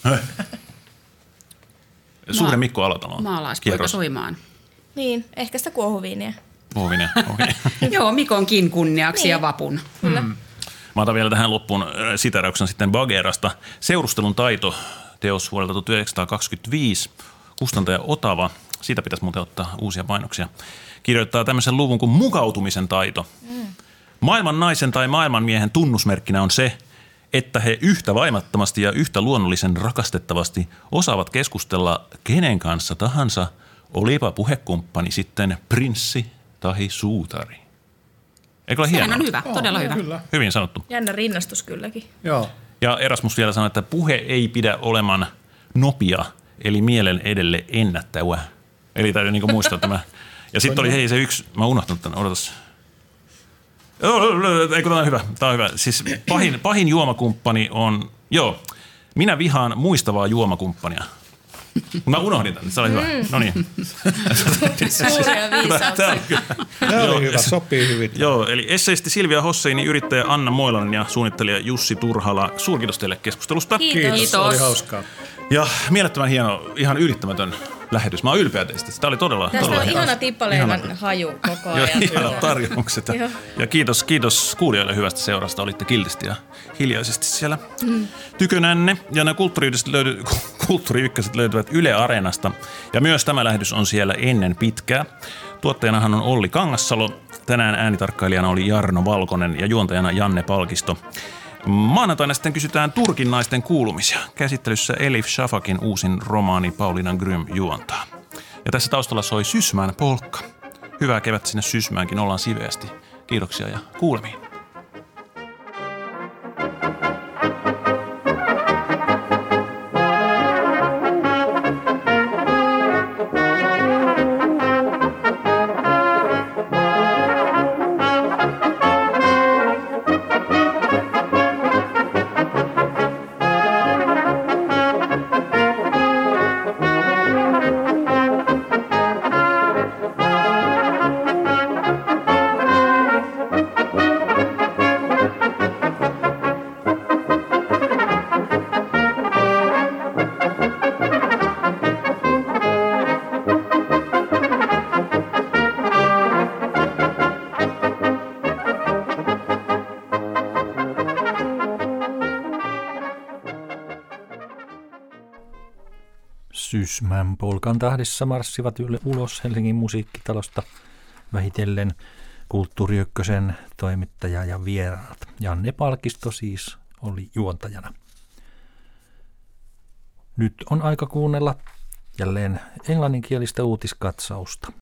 C: Suuren Mikko Alatalo.
D: Maalaispoika soimaan.
E: Niin, ehkä sitä kuohuviiniä.
C: Muovinen, okei.
D: Joo, Mikonkin kunniaksi ja vapun.
E: Kyllä.
C: Mä otan vielä tähän loppuun siteerauksen sitten Bagerasta. Seurustelun taito, teos vuodelta 1925, kustantaja Otava. Siitä pitäisi muuten ottaa uusia painoksia. Kirjoittaa tämmöisen luvun kuin mukautumisen taito. Maailman naisen tai maailman miehen tunnusmerkkinä on se, että he yhtä vaimattomasti ja yhtä luonnollisen rakastettavasti osaavat keskustella kenen kanssa tahansa, olipa puhekumppani sitten prinssi tai suutari. Eikö ole hienoa?
D: Sehän on hyvä, todella hyvä.
F: Kyllä.
C: Hyvin sanottu.
E: Jännä rinnastus kylläkin.
F: Joo.
C: Ja Erasmus vielä sanoi, että puhe ei pidä oleman nopea, eli mielen edelle ennättävä. Eli täytyy niinku muistaa tämä. Ja sitten oli se yksi, mä unohtanut tämän, odotas. Eikö tämä on hyvä, tämä on hyvä. Siis pahin juomakumppani on, minä vihaan muistavaa juomakumppania. Mä unohdin tämän, se oli hyvä. No niin.
E: Suuria viisauksia.
F: Tämä oli hyvä, sopii hyvin.
C: Joo, eli esseisti Silvia Hosseini, yrittäjä Anna Moilanen ja suunnittelija Jussi Turhala. Suurkiitos teille keskustelusta.
E: Kiitos.
F: Oli hauskaa.
C: Ja mielettömän hieno, ihan ylittämätön lähetys. Mä oon ylpeä teistä. Tämä oli todella
E: Tästä on
C: hyvä.
E: ihana tippaleivän haju koko
C: Joo,
E: ajan.
C: ihanat tarjoukset. Ja kiitos kuulijoille hyvästä seurasta. Olitte kiltisti ja hiljaisesti siellä tykönänne. Ja nämä Kulttuuri Ykköset löytyvät Yle Areenasta. Ja myös tämä lähetys on siellä ennen pitkää. Tuottajanahan on Olli Kangassalo. Tänään äänitarkkailijana oli Jarno Valkonen ja juontajana Janne Palkisto. Maanantaina sitten kysytään Turkin naisten kuulumisia. Käsittelyssä Elif Shafakin uusin romaani Pauliina Grym juontaa. Ja tässä taustalla soi Sysmään polkka. Hyvää kevättä sinne Sysmäänkin, ollaan siveästi. Kiitoksia ja kuulemiin.
A: Sysmän polkan tahdissa marssivat ulos Helsingin musiikkitalosta vähitellen Kulttuuri Ykkösen toimittaja ja vieraat. Janne Palkisto siis oli juontajana. Nyt on aika kuunnella jälleen englanninkielistä uutiskatsausta.